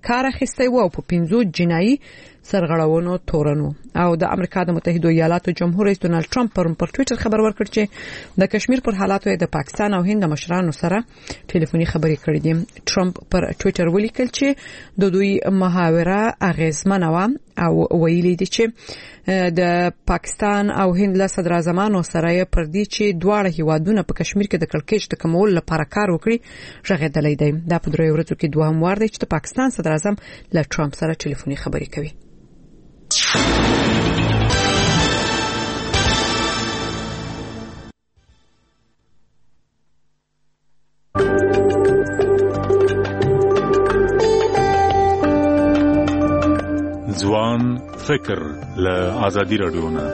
کار اخیستی و په 15 جنایي سرغړونو تورنو. او د امریکا د متحده ایالاتو جمهور رئیس ډونالد ټرمپ پر ټوئیټر خبر ورکړ چې د کشمیر پر حالاتو د پاکستان او هند مشرانو سره ټلیفوني خبرې کړې دي. ټرمپ پر ټوئیټر ولیکل چې د دوی محاوره اغیزمنه و او ویلي دي چې د پاکستان او هند له صدر اعظمانو سره پر دې چې دواړه هیوادونه په کشمیر کې د کړکېچ د کمولو لپاره کار وکړي ژغېدلې دي. دا په دریو ورځو کې دوهم وار دی چې د پاکستان صدر اعظم له ټرمپ سره ټلیفوني خبرې کوي. ځوان فکر له آزادی رادیو نه.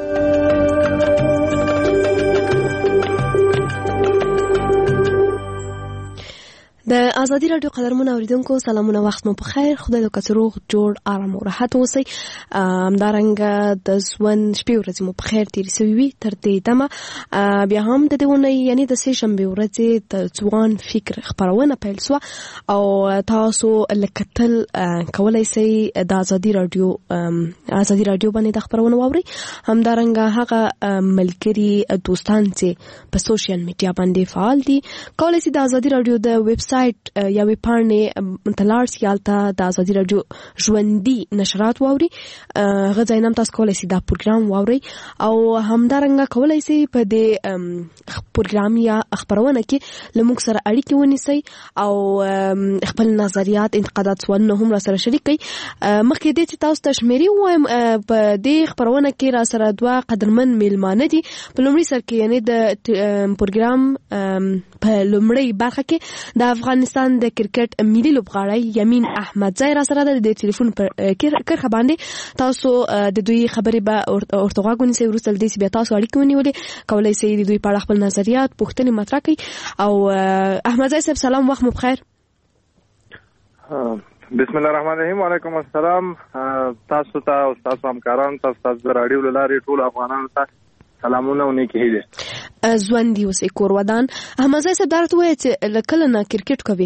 د آزادی رادیو قدرمنو اوریدونکو سلامونه، وخت مو بخیر. خدای دې کثروغ جوړ آرام او راحت اوسئ. همدارنګه د ژوند شپې ورځې مو بخیر تیرې شوې وي. تر دې دمه بیا هم د دې ونې یعنی د سه شنبه ورځې د ځوان فکر خبرونه پیل شو او تاسو لکتل کولای شئ د آزادی رادیو باندې د خبرونه واورئ. همدارنګه هغه ملګری دوستان چې په سوشل میډیا باندې فعال دي کولای شي د آزادی رادیو د ویب سایټ یا وی پاڼې تلارس یالته د آزادی رادیو ژوندۍ نشرات واوري. غځاینم تاسو کولای شئ دا پروګرام واوري او همدارنګه کولای شئ په دې پروګرام یا خبرونه کې لموږ سره اړیکې ونیسئ او خپل نظریات انتقادات سوالونه هم را سره شریک کړئ. مخکې دې چې تاسو ته شمیرې وایم په دې خبرونه کې را سره دوه قدرمن میلمانه دي. په لومړي سر کې یعنی د پروګرام په لومړی برخه کې د افغانستان د کرکټ ملي لوبغاړی یمین احمدزی را سره د ټلیفون پر کرخه باندې تاسو د دوی خبرې به ورته غوښنی سي. ورسره دې بیا تاسو اړیکې ونیولې کولای شئ د دوی په اړه خپل نظریات پوښتنې مطرح کړئ. او احمدزی صاحب سلام، وخت مو بخیر. بسم الله الرحمن الرحیم. وعلیکم السلام. تاسو ته او تاسو همکاران تاسو د رادیو لارې ټول افغانانو ته سلامونه او نیکی هیله. ژوندۍ اوسئ کور ودان. احمدزی صاحب درته وایي چې کله نه کرکټ کوي؟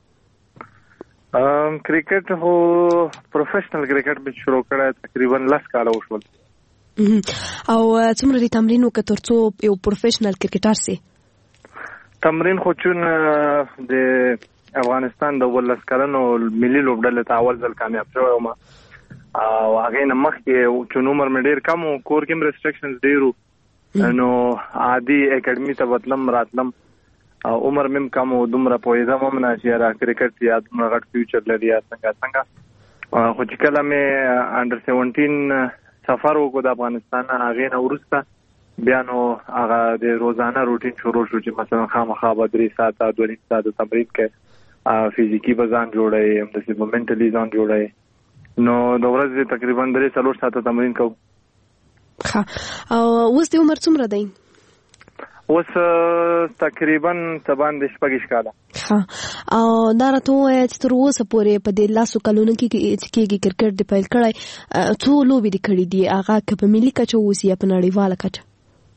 کرکټ هو پروفیشنل کرکټ به شروع کړه تقریبا 10 کال وشول. او څومره دی تمرین وکړ ترڅو یو پروفیشنل کرکټر سي؟ تمرین خو چون د افغانستان د 12 کلنو ملي لوبډلې ته اول ځل کامیاب شوم او هغه نه مخکې چې عمر مې ډیر کم او کور کې ریستریکشنز ډیرو نو عادي اکیډمي ته وتلم راتلم عمر مم کم او دومره پوهیدم هم نه چې را کرکټ یا دومره غټ فیوچر لري یا څنګه خو چې کله مې انډر 17 سفر وکړ د افغانستان هغه نه ورسته بیا نو هغه د روزانه روټین شروع شو چې مثلا خامخا به 3 ساعته 2 ساعته تمرین کې فزیکی بزان جوړای د سیمنټلی ځان جوړای نو د ورځې تقریبا 3 ساعته تمرین کوم. ها او اوس د عمر څومره دی؟ اوس تقریبا 17 کاله. ها او دا راته وایي چې تر اوسه پورې په دې لاسو کلونو کې کرکټ د پیل کړی څو لوبې دي کړې دي هغه که په ملي کچه اوسي یا په نړیواله کچه؟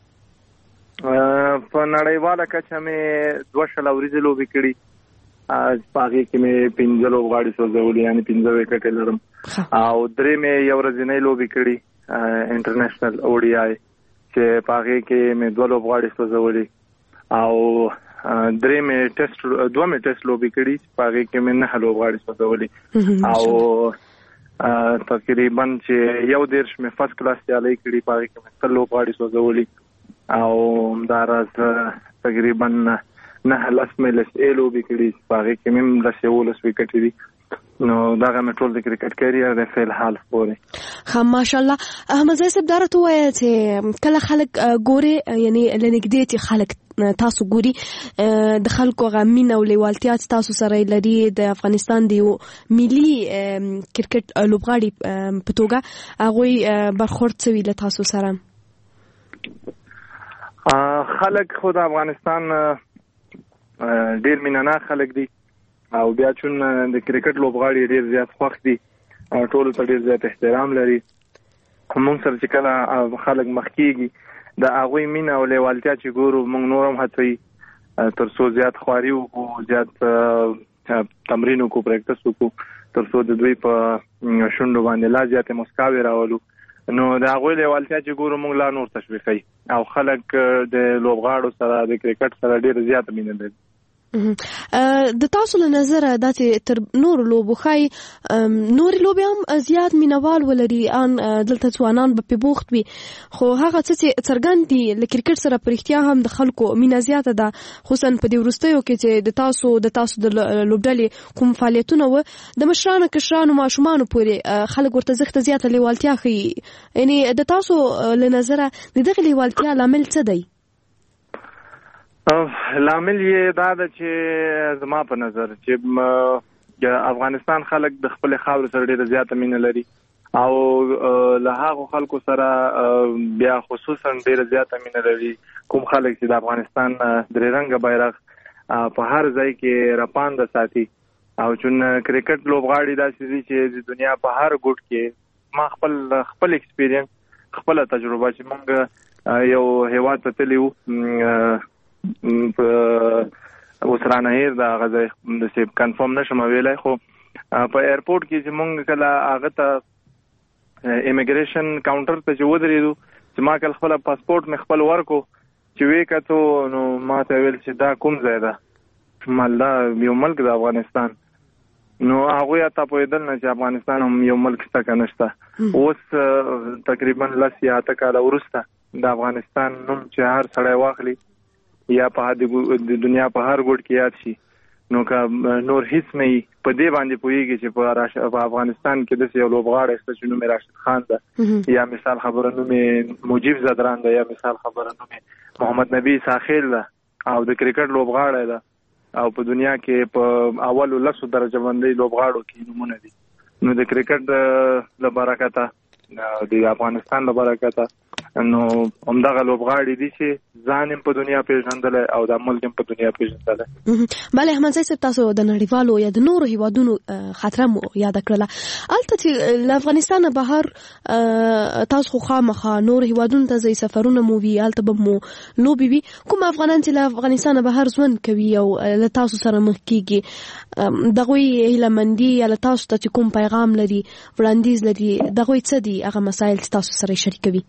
په نړیواله کچه مې 2 ورځې لوبې کړې پاګه کې مې 15 لوبغاړي سوځولې یعنی 15 وکټ لرم او درې مې یو ورځې لوبې کړې انټرنیشنل ODI چې پاګه کې مې 2 لوبغاړي سوځولې او درې مې ټیسټ لوبې کړې پاګه کې مې 9 لوبغاړي سوځولې او تقریبا چې یو دیرش مې فرست کلاس یالي کړې پاګه کې مې 3 لوبغاړي سوځولې او دا راز تقریبا نه لاس مې لس ایلو بکړي پاګه کې مم لس ولس وکټ دي نو دا غو ټول د کرکټ کیریر د فعل حال پورې. ها ماشاءالله احمدزی صاحب درته وایي چې کله خلک ګوري یعنی لنګدې چې خلک تاسو ګوري د خلکو غمین او لیوالتیا تاسو سره لري د افغانستان دی ملي کرکټ لوبغاړي په توګه هغه برخورد شوی له تاسو سره؟ خلک خو د افغانستان ډیر مینانا خلک دي او بیا چون د کرکټ لوبغاړي ډیر زیات خوښ دي ټول ته ډیر زیات احترام لري. موږ سره چې کله خلک مخکېږي د هغوی مینه او لیوالتیا چې ګورو موږ نورم هڅوي تر څو زیات خواري وکړو زیات تمرین وکړو پریکټس وکړو ترڅو د دوی په شونډو باندې لا زیاتې مسکاوي راولو. نو د هغوی لیوالتیا چې ګورو موږ لا نور تشویقوي او خلک د لوبغاړو سره د کرکټ سره ډېره زیاته مینه لري. د تاسو له نظره دا چې تر نور لوبو خای نور لوبي هم زیات مینوال ولري ان دلته ځوانان به بوخت وي خو هغه چې څرګند دي ل کرکټ سره پرختیا هم د خلکو مینه زیاته ده خصوصا په دې ورستیو کې چې د تاسو د لوبډلې کوم فعالیتونه و د مشرانو کشرانو ماشومانو پورې خلک ورته زغته زیاته لیوالتیا خي یعنی د تاسو له نظره دغه لیوالتیا لامل څه دی؟ لامل یې دا ده چې زما په نظر چې افغانستان خلک د خپل خاورې سره ډېره زیاته مینه لري او له هغو خلکو سره بیا خصوصا ډېره زیاته مینه لري کوم خلک چې د افغانستان درې رنګه بیرغ په هر ځای کې راپانده ساتي او چون کرکټ لوبغاړي داسې دي چې د دنیا په هر ګوټ کې ما خپل ایکسپیرینس خپل تجربه چې موږ یو هیواد ته تللی وو اوس رانه هیر دا غزه د سیب کنفرم نشم ویلای خو په ایرپورټ کې چې مونږ کله هغه ته ایمیګریشن کاونټر ته چې ودرېدو چې ما کله خپل پاسپورت مې خپل ورکو چې وې کتو نو ما ته ویل چې دا کوم ځای ده مالدا یو ملک د افغانستان نو هغه ته په دې نه چې افغانستان هم یو ملک څخه نشته اوس تقریبا لس یا اته کال ورسته د افغانستان نوم چې هر سړی واخلي یا په د دنیا په هر ګوټ کې یاد شي نو که نور هیڅ نه په دې باندې پوهیږي چې په افغانستان کې د یو لوبغاړی چې نوم راشد خان ده یا مثال خبره نوم مجیب زدران ده یا مثال خبره نوم محمد نبی ساخیل ده او د کرکټ لوبغاړی ده او په دنیا کې په اولو لسو درجه باندې لوبغاړو کې نمونه دي نو د کرکټ له برکته د افغانستان له برکته نو همدغه لوبغاړي دي چې ځان په دنیا پیژندل او د ملک په دنیا پیژندل. بله احمد صاحب تاسو د نړیوالو یا د نورو هیوادونو خطر مو یاد کړله البته چې له افغانستان بهر تاسو خو خامخا نور هیوادونو ته ځي سفرونه مو وی البته به مو لوبي وي کوم افغانان چې له افغانستان بهر ژوند کوي او له تاسو سره مخ کیږي دغه هیله مندي یا له تاسو ته کوم پیغام لري وړاندیز لري دغه څه دي هغه مسایل چې تاسو سره شریکوي؟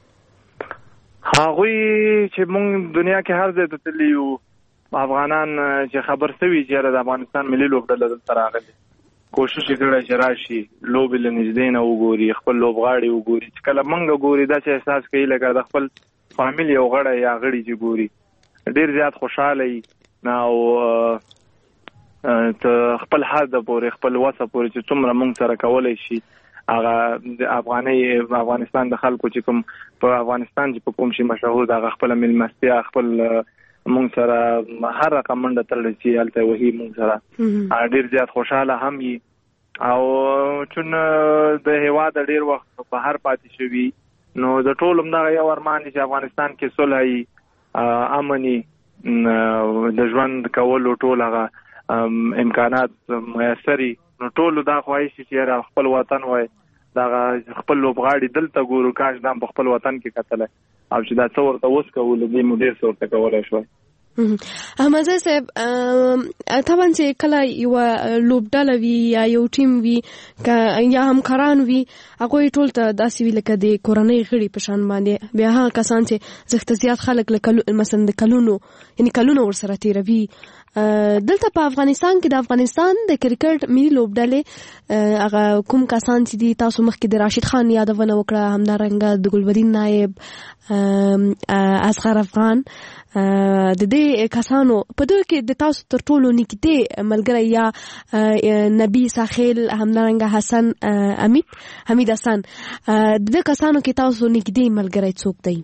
هغوی چې مونږ دنیا کې هر ځای ته تللی یو افغانان چې خبر سوي چې د افغانستان ملي لوبډله دلته راغلي کوشش یې کړی چې راشي لوبې له نږدې نه وګوري خپل لوبغاړي وګوري چې کله موږ ګوري داسې احساس کوي لکه د خپل فامیل یو غړی یا غړي چې ګوري ډېر زیات خوشحاله وي او ته خپل حد پورې خپل وسه پورې چې څومره موږ سره کولی شي هغه د افغانستان د خلکو چې کوم په افغانستان چې په کوم شي مشهور هغه خپل ملمستیا خپل مونږ سره هر رقم منډه تړل چې هلته وهي مونږ سره ډېر زیات خوشحاله هم وي او چون د هیواد ډېر وخت بهر پاتې شوي نو د ټول همدغه یو ارمان دی چې افغانستان کې صلح وي امني د ژوند کولو ټول هغه امکانات میسر وي نو ټول دا خواهش چې خپل وطن وای دا خپل لوبغاړي دلته ګورو کاش دا په خپل وطن کې کتل او چې دا څور ته اوس کول دي مو ډیر څور ته کولای شو. احمد صاحب طبعا چې کله یو لوبډله وي یا یو ټیم وي یا همکاران وي هغه ټول ته داسې وی لکه د کورنۍ غړي په شان باندې بیا هغه کسان چې زخت زیات خلک لکه مثلا د کلونو ورسره تیروي دلته په افغانستان کې د افغانستان د کرکټ ملي لوبډلې هغه کوم کسان چې دي تاسو مخکې د راشد خان یادونه وکړه همدارنګه د ګلبدین نایب اصغر افغان د دې کسانو په دوی کې د تاسو تر ټولو نږدې ملګری یا نبی ساخیل همدارنګه حسن حمید حسن د دې کسانو کې تاسو نږدې ملګری څوک دی؟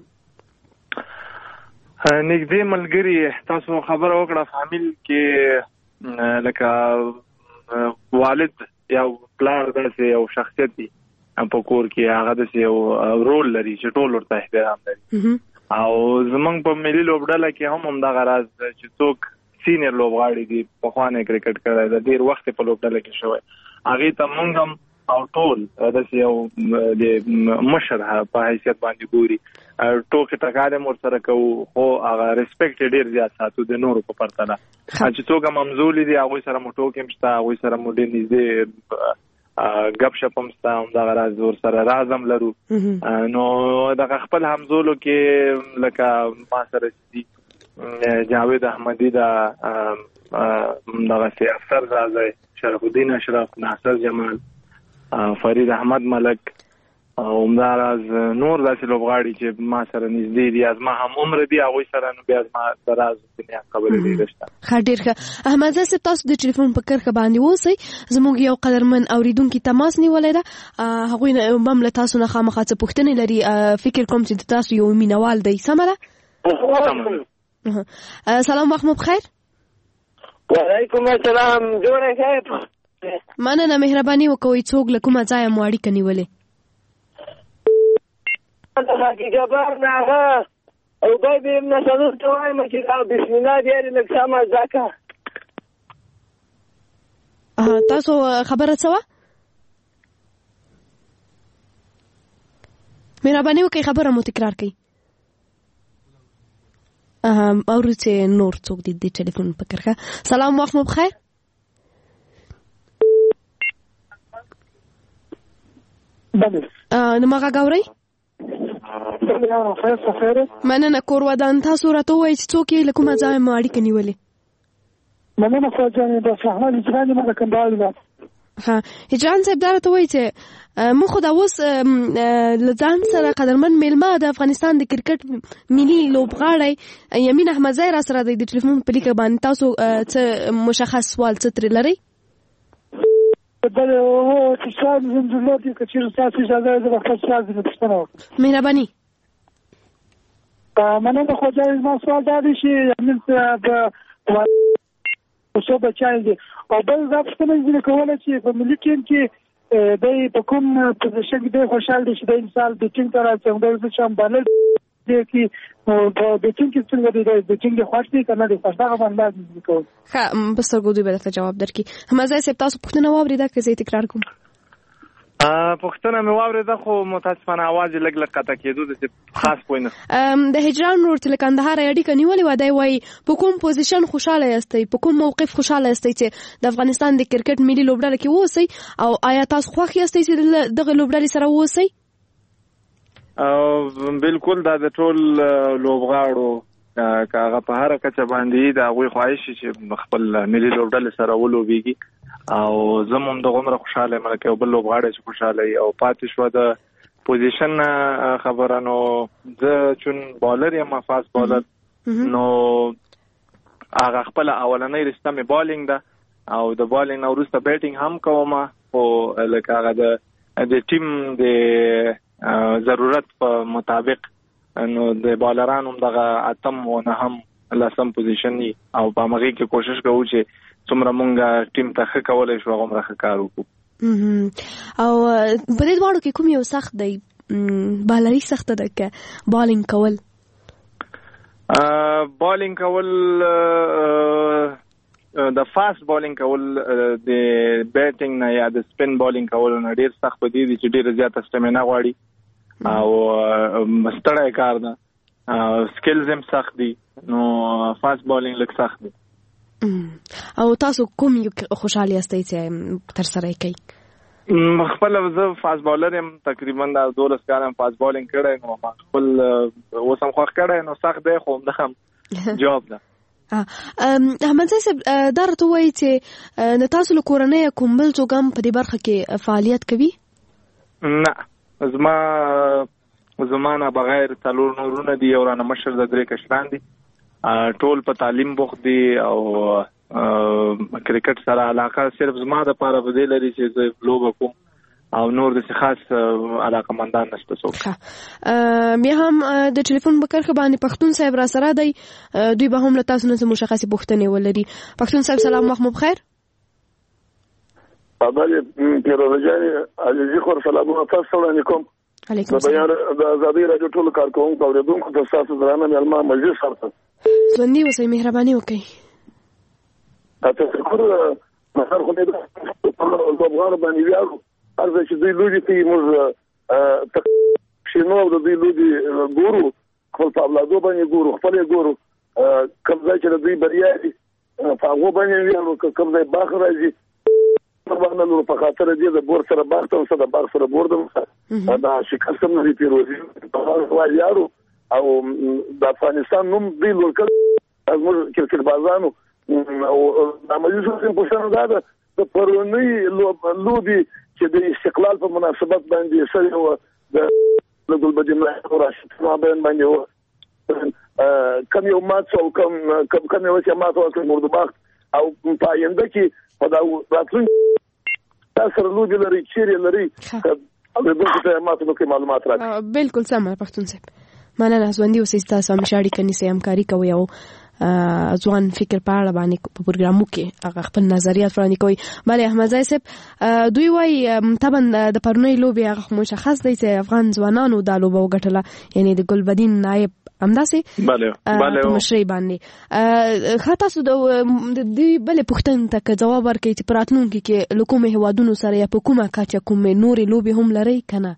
نږدې ملګری تاسو خبره وکړه فامیل کې لکه والد یا پلار داسې یو شخصیت دی په کور کې هغه داسې یو رول لري چې ټول ورته احترام لري او زمونږ په ملي لوبډله کې هم همدغه راز چې څوک سینیر لوبغاړي دي پخوانی کرکټ کړی د ډېر وخت په لوبډله کې شوی هغې ته مونږ هم او ټول داسې یو د مشر په حیثیت باندې ګوري ټوکې ټکالې مور سره کوو خو هغه ریسپیکټ ډیر زیات ساتو د نورو په پرتله چې څوک ممزولي دي هغه سره مو ټوکې مشته هغه سره مو ډیر نږدې غب شپ هم ستا هم دغه راز ور سره رازم لرو نو دغه خپل همزولو کې لکه ما سره دي جاوید احمدی دا دغه سي افسر زاده شرف الدین اشرف ناصر جمال فرید احمد ملک او همداراز نور داسې لوبغاړي چې ما سره نږدې دي از ما هم عمر دي هغوی سره نو بیا زما د راز دنیا خبرې ډېرې شته. ښه ډېر ښه احمدزی صاحب تاسو د ټلیفون په کرښه باندې اوسئ زموږ یو قدرمن اورېدونکي تماس نیولی ده هغوی هم له تاسو نه خامخا څه پوښتنې لري فکر کوم چې د تاسو یو مینوال دی سمه ده سلام وخت مو بخیر وعلیکم السلام جوړه ښه مننه مهرباني وکوئ څوک له کومه ځایه مو اړیکه نیولې حاجی جبار ناغه او بای به ابن سلول ته وایم چې بسم الله دې لږ سم ځکه تاسو خبره څه وه مهرباني وکړئ خبره مو تکرار کړئ اورو چې نور څوک دي د ټلیفون په کرښه سلام وخت مو بخیر نو ما غاورئ مننه کور ودان تاسو راته ووایئ چې څوک یې له کومه ځایه مو اړیکه نیولې مننه فوجانې بس احمد هجران یم د کندهار ها هجران صاحب دا راته وایئ چې موږ خو دا اوس له ځان سره قدرمن میلمه د افغانستان د کرکټ ملي لوبغاړی یمین احمدزی را سره دی د ټلیفون په لیکه باندې تاسو څه مشخص سوال څه ترې لرئ مهرباني مننه خو زما سوال دا دی چې یمین د اوسو بچیان دي او بل دا پوښتنه یې کوله چې په ملي ټیم کې دی په کوم پوزیشن کې دی خوشحال دی چې د انسان د ټیم ته راځي همدا زه چې هم بالر دی کې د ټیم کې څنګه دی د ټیم کې خوښ دی که نه دی خوښ دغه باندې کوم ښه په سترګو دوی به درته جواب درکړي احمدزی صاحب تاسو پوښتنه واورېده که زه یې تکرار کوم پوښتنه مې واورېده خو متاسفانه اواز یې لږ لږ قطع کېدو داسې خاص پوه نه د هجران ورور چې له کندهاره یې اړیکه نیولې وه دی وایي په کوم پوزیشن خوشحاله یاستئ په کوم موقف خوشحاله یاستئ چې د افغانستان د کرکټ ملي لوبډله کې واوسئ او آیا تاسو خوښ یاستئ چې دغه لوبډلې سره واوسئ بالکل دا د ټول لوبغاړو که هغه په هره کچه باندې د هغوی خواهش چې خپل ملي لوبډلې سره ولوبېږي او زه هم دغومره خوشحاله یم لکه یو بل لوبغاړی چې خوشحاله وي او پاتې شوه د پوزیشن خبره نو زه چون بالر یم فاست بالر نو هغه خپله اولنۍ رشته مې بالینګ ده او د بالینګ نه وروسته بیټینګ هم کوم خو لکه هغه د ټیم د ضرورت په مطابق نو د بالرانو هم دغه اتم و نهم لسم پوزیشن وي او په همغې کې کوشش کوو چې څومره مونږ ټیم ته ښه کولی شو هغومره ښه کار وکړو او په دې دواړو کې کوم یو سخت دی بالري سخته ده که بالینګ کول بالینګ کول د فاست بالینګ کول د بیټینګ نه یا د سپین بالینګ کول نه ډیر سخت په دې دي چې ډیره زیاته سټمینا غواړي او ستړی کار ده سکلز هم سخت دي نو فاست بالینګ لږ سخت دی او تاسو کوم یو خوشحاله یاستئ چې تر سره یې کوي خپل زه فاست بالر یم تقریبا دا 12 کال هم فاست بالینګ کړی نو ما خپل اوس هم خوښ کړی نو سخت دی خو همدغه هم جواب ده احمدزی صاحب دا راته وایي چې د تاسو له کورنۍ کوم بل څوک هم په دې برخه کې فعالیت کوي نه زما نه بغیر څلور نورونه دي یو رانه مشر د 3 کشران دي ټول په تعلیم بوخت دي او کرکټ سره علاقه صرف زما د پاره بدې لري چې زه لوبه کوم او نور د خاص علاقه مندان نشته څوک بیا هم د ټلیفون په کرښه باندې پښتون صاحب را سره دی دوی به هم له تاسو نه مشخصې پوښتنې ولري پښتون صاحب سلام وخت مو بخیر ابل پیروزجان عزیزی خور سلامونه تاسو وړاندې کوم علیکم السلام د آزادۍ راډیو ټول کارکونکو اوریدونکو ته تاسو درانه ملما مجلس سره ژوندۍ اوسئ مهرباني وکړئ تاسو کور مثلا خو دې په لوبغاړو باندې ویاړو ارزه چې دوی لوبي کوي موږ شینو د دې لودي ګورو خپل په اولادو باندې ګورو خپل ګورو کوم ځای چې د دې بریا په هغه باندې ویلو کوم ځای باغ راځي طبعا نو په خاطر دې د بور سره باغ ته سره باغ سره بور ده دا شکست هم نه پیروزي په هغه یارو او د افغانستان نوم دی ورکل موږ کرکټ بازانو او د مجلس په شان ده د پرونی لودي چې د استقلال په مناسبت باندې سره و د ګلبدین راشد ما باندې و کم یو مات او کم یو چې مات او کم مردباخ او په آینده کې په دا راتلونکي تاسو لودي لري چیرې لري او د دې ته ماته نو کې معلومات راکړي بالکل سم پښتون صاحب مننه ژوندۍ اوسئ تاسو هم شاړي کني سي همکاري کوي او ځوان فکر په اړه باندې په پروګرامو کې هغه خپل نظریات وړاندې کوي. بله احمد زای صاحب دوی وايي طبعا د پرونی لوبي هغه مشخص دی چې افغان ځوانانو د لوبو وګټله یعنی د ګلبدین نائب همداسې په مشرۍ باندې خاطر تاسو د دې بلې پوښتنې ته جواب ورکړئ چې په راتلونکي کې له کومو هیوادونو سره یا په کومه کچه کومې نورې لوبې هم لرئ که نه؟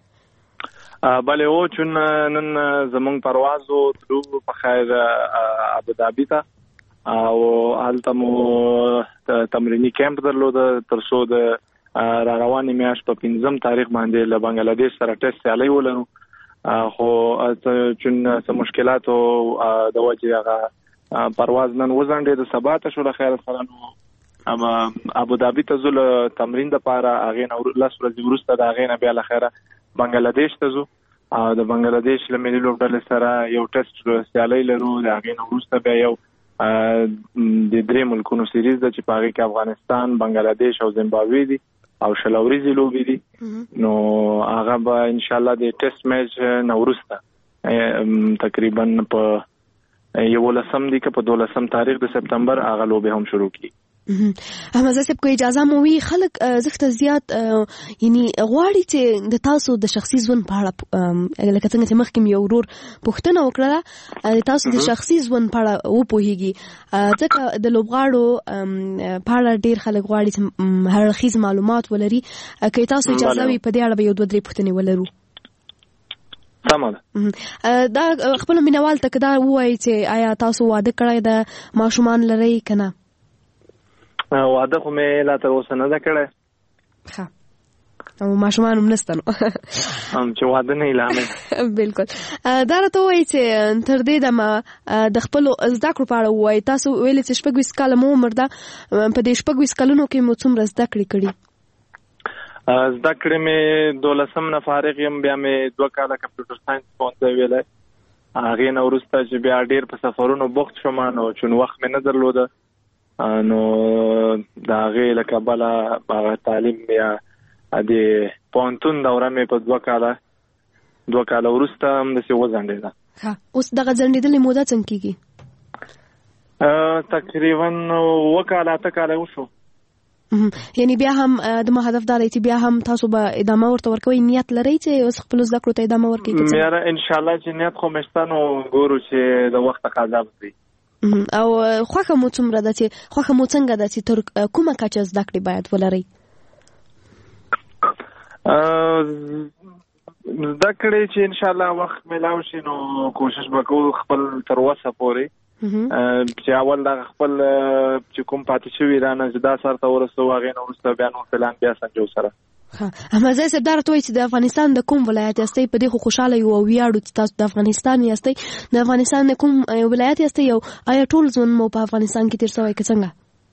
بله او چون نن زمونږ پروازو تلو په خیر ابوظبي ته او هلته مو تمرینی کیمپ درلوده تر څو د را روانې میاشت په 5 تاریخ باندې له بنگلاديش سره ټیسټ سیالي ولرو خو چون څه مشکلات او د وجه هغه پرواز نن وزنډې د سبا ته شو له خیر سره نو اما ابوظبي ته زول تمرین د پاره هغه نو لاس ورځې وروسته د هغه نه بیا له خیره بنگلاديش ته زو او د بنگلاديش له ملي لوبډلې سره یو ټیسټ سیالي لرو د هغه نو وروسته بیا یو د درې ملکونو سیریز د چې پاره کې افغانستان بنگلاديش او زیمبابوې دي او شلوريزي لوبي دي نو هغه به ان شاء الله د ټیسټ میچ نو وروسته تقریبا په یو لسم دي که په 12 تاریخ د سپتمبر هغه لوبي هم شروع کی. احمد صاحب کو اجازه مو وی خلک زخته زیات یعنی غواړي چې د تاسو د شخصي ژوند په اړه لکه څنګه چې مخکې یو ورور پوښتنه وکړه د تاسو د شخصي ژوند په اړه وپوهیږي ځکه د لوبغاړو په اړه ډیر خلک غواړي چې هر اړخیز معلومات ولري که تاسو اجازه وي په دې اړه به یو دوه درې پوښتنې ولرو. سمه دا خپل مینوال ته دا وایي چې آیا تاسو واده کړی د ماشومان لرئ که نه؟ واده خو مې لا تر اوسه نه ده کړی. ښه او ماشومان هم نشته نو چې واده نه اعلان بالکل دا راته وایي چې تر دې دمه د خپلو زده کړو په اړه وایي تاسو ویلې چې 26 کاله مو عمر ده په دې 26 کلونو کې مو څومره زده کړې کړي؟ زده کړې مې 12 نه فارغ یم بیا مې 2 کاله کمپیوټر ساينس پوهنځی ویلی هغې نه وروسته چې بیا ډېر په سفرونو بوخت شوم نو چون وخت مې نه درلوده نو دا هغې له کبله هغه تعلیم بیا د پوهنتون دوره مې په 2 کاله وروسته همداسې وځنډېده. اوس دغه ځنډېدلې موده څنګه کېږي؟ تقریبا 2 کاله 8 کاله وشو. یعنی بیا هم د ما هدف دا دی چې بیا هم تاسو به ادامه ورته ورکوئ نیت لرئ چې اوس خپلو زده کړو ته ادامه ورکوئ؟ یاره انشاءالله چې نیت خو مې شته نو ګورو چې د وخت تقاضا وکړي. او خوښه مو څومره ده چې خوښه مو څنګه ده چې تر کومه کچه زده کړې باید ولرئ؟ زده کړې چې انشاءالله وخت میلاو شي نو کوشش به کوو خپل تر وسه پورې چې اول د خپل چې کوم پاتې شوي رانه چې دا سرته ورسوو هغې نه وروسته بیا نور پلان بیا سنجو سره. احمد زای صاحب دا راته وایي چې د افغانستان د کوم ولایت یاستئ؟ په دې خو خوشحاله یو او ویاړو چې تاسو د افغانستان یاستئ. د افغانستان د کوم ولایت یاستئ او آیا ټول ژوند مو په افغانستان کې تیر شوی که څنګه؟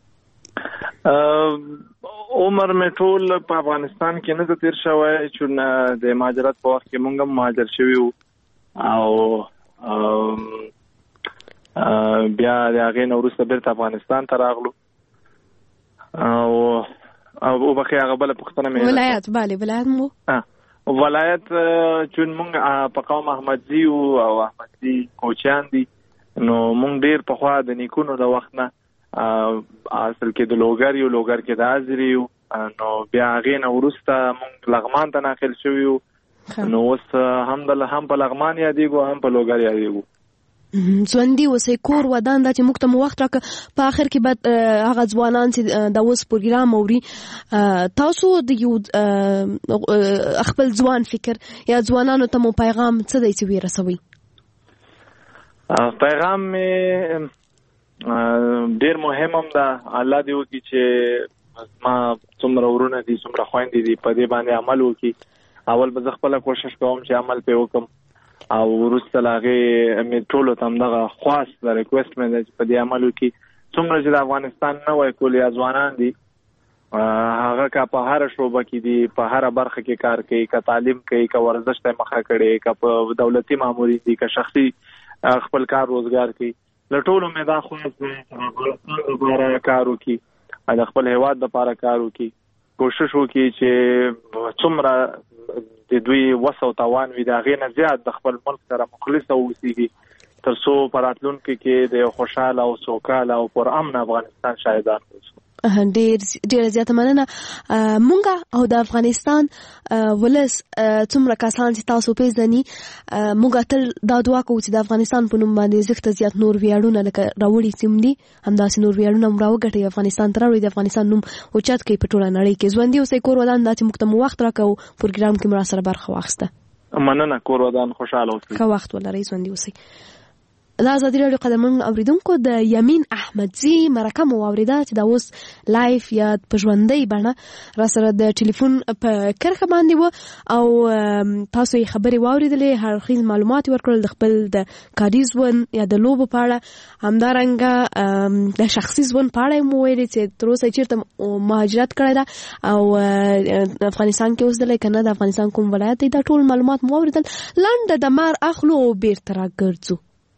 عمر مې ټول په افغانستان کې نه تیر شوی چون د مهاجرت په وخت کې مونږ هم مهاجر شوي وو او بیا د هغې نه وروسته بیرته افغانستان ته راغلو او بخې هغه بله پوښتنه مې ولایت بله ولایت مو ولایت چون مونږ په قوم احمدزي او احمدزي کوچیان دي نو مونږ ډېر پخوا د نیکونو د وخت نه اصل کې د لوګر یو لوګر کې د ازري یو نو بیا هغې نه وروسته مونږ لغمان ته ناقل شوي یو نو اوس هم په لغمان یادېږو هم په لوګر یادېږو. ځوندي اوسئ، کور ودان دا چې موږ ته مو وخت راکړه. په آخر کې به هغه ځوانان چې د اوس پروګرام اوري، تاسو د یو خپل ځوان فکر یا ځوانانو ته مو پیغام څه دی چې ورسوي؟ پیغام می ډیر مهم هم ده. الله دې وکړي چې ما څومره ورونه دي څومره خويندې دي په دې باندې عمل وکړي. اول به خپل کوشش کوم چې عمل په وکم، او ورسته لاغه می ټولو تم دغه خواست د ریکوست مې چې په دې عمل وکړي. څومره چې د افغانستان نه وای کولې ځوانان دي، هغه کا په هر شوبه کې دي، په هر برخه کې کار کوي، کا تعلیم کوي، کا ورزش ته مخه کړي، کا په دولتي ماموري دي، کا شخصي خپل کار روزګار کوي. لټولو مې دا خو لپاره کار وکړي، د خپل هیواد لپاره کار وکړي، کوشش وکړي چې څومره د دوی وسو توان وي دا غي نه زیات د خپل ملک سره مخلص اوسېږي، ترڅو پراتلونکو کې د خوشاله او سوکاله او پر امن افغانستان شاهدان اوسو. ډیر زیات مننه. مونږه او د افغانستان ولس څومره کسان چې تاسو پیژني، مونږه تل دا دعا کوو چې د افغانستان په نوم باندې زخت زیات نور ویاړونه لکه راوړي سیم دي، همداسې نور ویاړونه هم راوګټي افغانستان ته راوړي، د افغانستان نوم اوچت کوي په ټوله نړۍ کې. ژوندي اوسئ، کور ودان دا چې موږ ته وخت راکوو پروګرام کې مرا سره برخه واخیسته. مننه، کور ودان خوشاله اوسئ، ښه وخت ولرئ. ژوندي اوسئ. دا ازادي راډیو قدرمن اوریدونکو د یمین احمدزي مرکه مو اوریده چې دا اوس لایف یا په ژوندۍ بڼه را سره د ټلیفون په کرښه باندې و، او تاسو یې خبرې واوریدلې، هر خیز معلومات ورکړل د خپل د کاري ژوند یا د لوبو په اړه، همدارنګه د شخصي ژوند په اړه مو ویلي چې تر اوسه چیرته مهاجرت کړی ده او افغانستان کې اوسېدلی که نه، د افغانستان کوم ولایت دی، دا ټول معلومات مو واوریدل. لنډه دمار اخلو او بیرته راګرځو.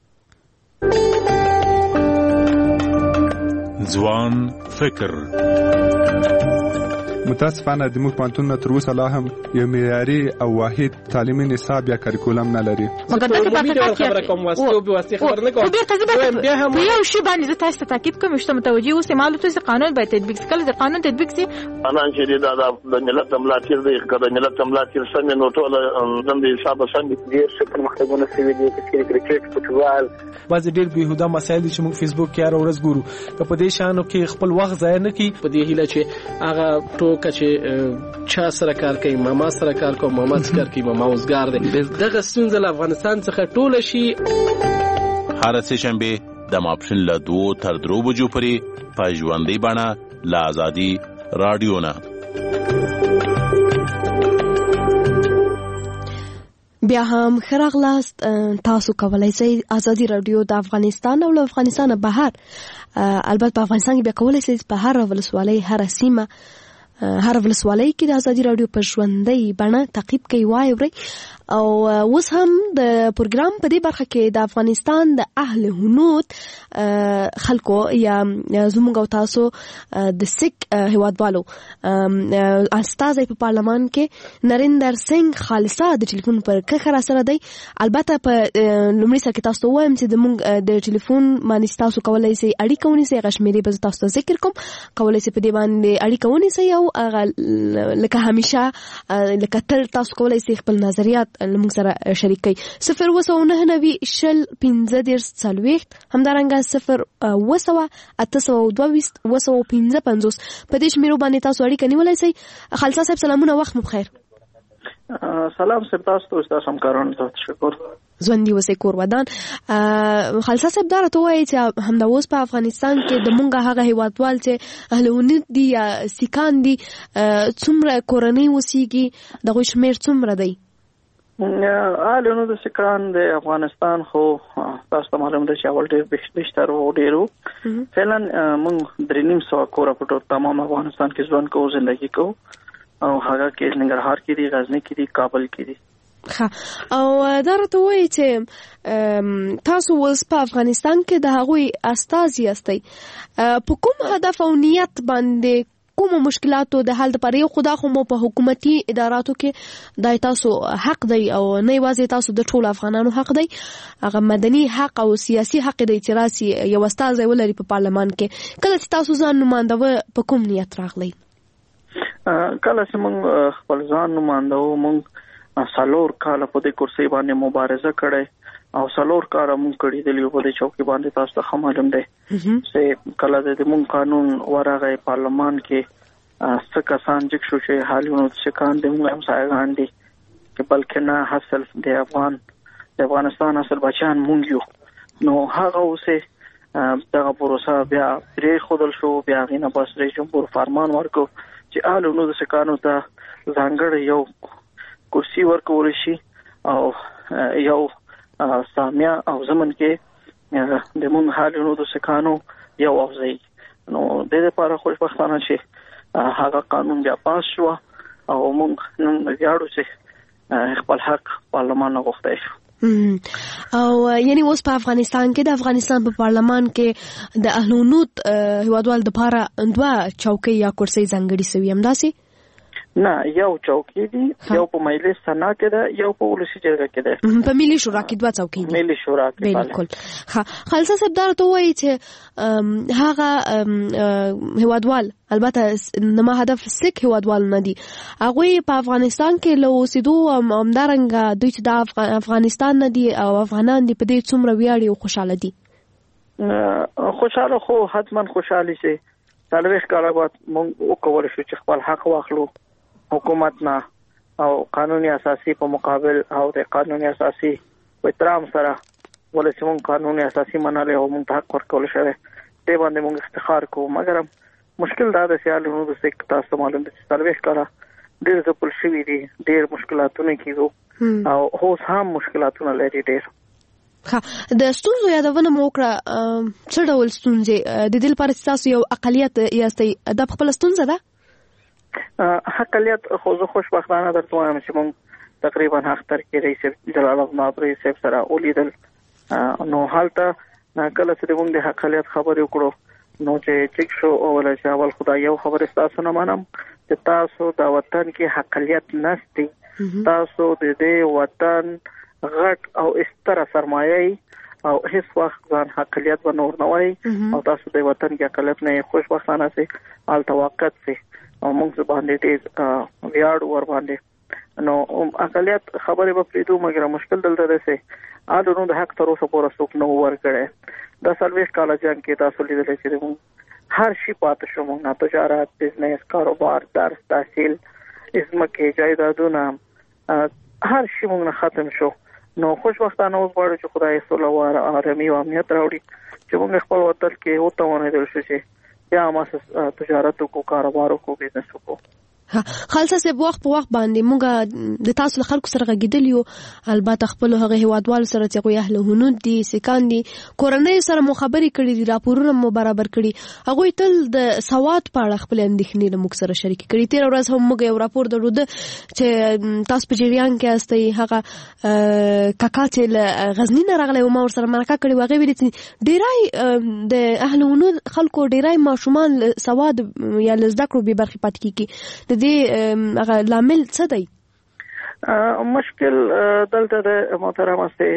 ځوان فکر. متاسفانه د موږ پوهنتونونه تر اوسه لا هم یو معیاري او واحد تعلیمي نصاب یا کریکولم نه لري. مګر دا خبره کوم واسطه او واسطه خبر نه کوم. بیا هم یو شی باندې زه تاسو ته تاکید کوم چې متوجي اوسئ، معلومات چې قانون باید تطبیق کړي، د قانون تطبیق سي انا چې د ملت ملاتړ دی، کله ملت ملاتړ څنګه نو ټول د حساب څنګه ډیر څه پرمختګونه شوي دي، چې کرکټ فوټبال بعض ډیر بهوده مسایل چې موږ فیسبوک کې هر ورځ ګورو، په دې شانو کې خپل وخت ضایع نه کړي. په دې هیله چې هغه ټوکه چې چا سره کار کوي، ماما سره کار کوي، ماما سره کار کوي، ماما اوسګار دی، دغه ستونزه له افغانستان څخه ټوله شي. هر څه شنبه د ماپښین له 2 تر 3 بجو پورې په ژوندۍ بڼه له ازادي رادیو نه. بیا هم خراغلاست، تاسو کولای شئ ازادي رادیو د افغانستان او له افغانستان بهر، البته په افغانستان کې بیا کولای شئ په هر ولسوالۍ، هر سیمه، هر ولسوالۍ کې د ازادي رادیو په ژوندۍ بڼه تعقیب کوي، واورئ. او اوس هم د پروګرام په دې برخه کې د افغانستان د اهل هنود خلکو یا زموږ او تاسو د سک هیوادوالو استازي په پارلمان کې نریندر سنگ خالصه د ټلیفون پر کخره سره دی. البته په لومړي سره کې تاسو وایم چې د موږ د ټلیفون باندې تاسو کولای شئ اړیکه ونیسئ، غشمیري به تاسو ته ذکر کوم، کولای شئ په دې باندې اړیکه ونیسئ او لکه همیشه لکه تل تاسو کولای شئ خپل نظریات موږ سره شریک کړئ. 029901540 همدارنګه 08922 په دې شمیرو باندې تاسو اړیکه نیولای شئ. خالصه صاحب سلامونه، وخت مو بخیر. سلام صاحب، تاسو ته همکارانو ته تشکر. ژوندي اوسئ، کور ودان. خالصه صاحب دا راته وایي چې همدا اوس په افغانستان کې د مونږ هغه هیوادوال چې اهل هنود دي یا سیکان دي څومره کورنۍ اوسېږي، دغه شمېر څومره دی؟ اهل هنود سیکان د افغانستان خو تاسو ته معلوم ده چې اول ډېر بهتر او ډېرو فعلا مونږ 3.5 کوره په ټول تمام افغانستان کې ژوند کوو، زندگی کوو، او هغه کې ننګرهار کې دي، غزنی کې دي، کابل کې دي. او دا راته وایي چې تاسو اوس په افغانستان کې د هغوی استازي یاستئ، په کوم هدف او نیت باندې کوم مشکلاتو د حل لپاره؟ یو خدا خو مو په حکومتي اداراتو کې دای تاسو حق دی، او نه یوازې تاسو د ټول افغانانو حق دی، هغه مدني حق او سیاسي حق دی چې راسي یو استازی ولري په پارلمان کې. کله چې تاسو ځان نمائندوه په کوم نیت راغلی؟ کله چې موږ خپل ځان نمائندوه، موږ 4 کال په دې کرسي باندې مبارزه کړې، او څلور کار مونږ کړی دی په دې چوکي باندې تاسو ته معلوم دی چې کله د مونږ قانون ورغه پارلمان کې څه کسان چې شو چې حالونو څخه کان د موږ هم سایغان دي چې بلکې نه حاصل د افغانستان اصل بچان مونږ یو نو هغه اوسه دغه پروسه بیا پرې خودل شو بیا غینه بس رئیس جمهور فرمان ورکو چې حالونو د سکانو ته ځانګړی یو کرسي ورکول شي او یو سامیه او زمن کې د مونږ حالونو د سکانو یو اوځي نو د دې لپاره خوشبختانه چې هغه قانون بیا پاس شو او مونږ نن ویاړو چې خپل حق پارلمان غوښتای شو او یعنی اوس په افغانستان کې د افغانستان په پارلمان کې د اهل ونود هیوادوال د لپاره دوه چوکۍ یا کرسۍ ځانګړي سوي همداسې نه یو چوکۍ دي یو په مجلس سنا کې ده یو په ولسی جرګه کې ده په ملي شورا کې دوه چوکۍ دي ملي شورا کې بالکل خالصه صاحب دا ته وایي چې هغه هیوادوال البته نما هدف سلیک هیوادوال نه دي هغه په افغانستان کې له اوسېدو همدارنګه دوی چې د افغانستان نه دي او افغانان دي په دې څومره ویاړي او خوشاله دي خوشاله خو حتما خوشالي شي څلويخ کاله بعد موږ وکول شو چې خپل حق واخلو حکومت نه او قانوني اساسي په مقابل او د قانوني اساسي په احترام سره ولې موږ قانوني اساسي مناله او موږ حق ورکول شوی دی باندې موږ افتخار کوو مګر مشکل دا د سیالونو د سیک تاسو معلوم دي چې څلويخ کاله ډېر ځپل شوی دي ډېر مشکلاتونه کیږي او اوس هم مشکلاتونه لري ډېر د ستونزو یادونه مو وکړه څه ډول ستونزې د دې لپاره تاسو یو اقلیت یاستئ د خپل ستونزه ده حقلیت خو زه خوشبختانه درته وایم چې موږ تقریبا اختر کې رئیس جلال الله نابری صاحب سره ولیدل نو حالته کله چې موږ د حقلیت خبرې وکړو نو چې شو اول چې اول خدای یو خبر تاسو نه منم چې تاسو د وطن کې حقلیت نشته تاسو د دې وطن غټ او استره سرمایه او هیڅ وخت ځان حقلیت و نور نه وای او تاسو د وطن کې حقلیت نه خوشبختانه سي آل توقعت سي او موږ باندې دې ویاړ ور باندې نو اقلیت خبره په پریدو مګر مشکل دلته ده سي اډونو د حق تر اوسه پورې څوک نو ور کړي د سرویس کالج کې تاسو لیدل چې موږ هر شي پات شو موږ نه تجارت بزنس کاروبار درس تحصیل اسمکه جایدادونه هر شي موږ ختم شو نو خوشبختانه اوس غواړو چې خدای سوله واره آرامي او امنیت راوړي چې موږ خپل وطن کې وته ونه دل شو چې یا ما تجارت کو کاروبار کو بزنس کو خالصه سه وخت په وخت باندې موږ د تاسو خلکو سره غږیدل یو البته خپل هغه هیوادوال سره چې کوی اهل هنود دي سکان دي کورنۍ سره مو خبرې کړې دي راپورونه مو برابر کړي هغه تل د سواد په اړه خپل اندېښنې موږ سره شریک کړي تیر ورځ هم موږ یو راپور درلود چې تاسو په جریان کې استئ هغه کاکا چې غزنی نه راغلی او ما ور سره مرکه کړې وغه ویل چې ډیرای د اهل هنود خلکو ډیرای ماشومان سواد یا لزده کړو به برخه پات کیږي دې هغه لامل څه دی مشکل دلته د محترمه سي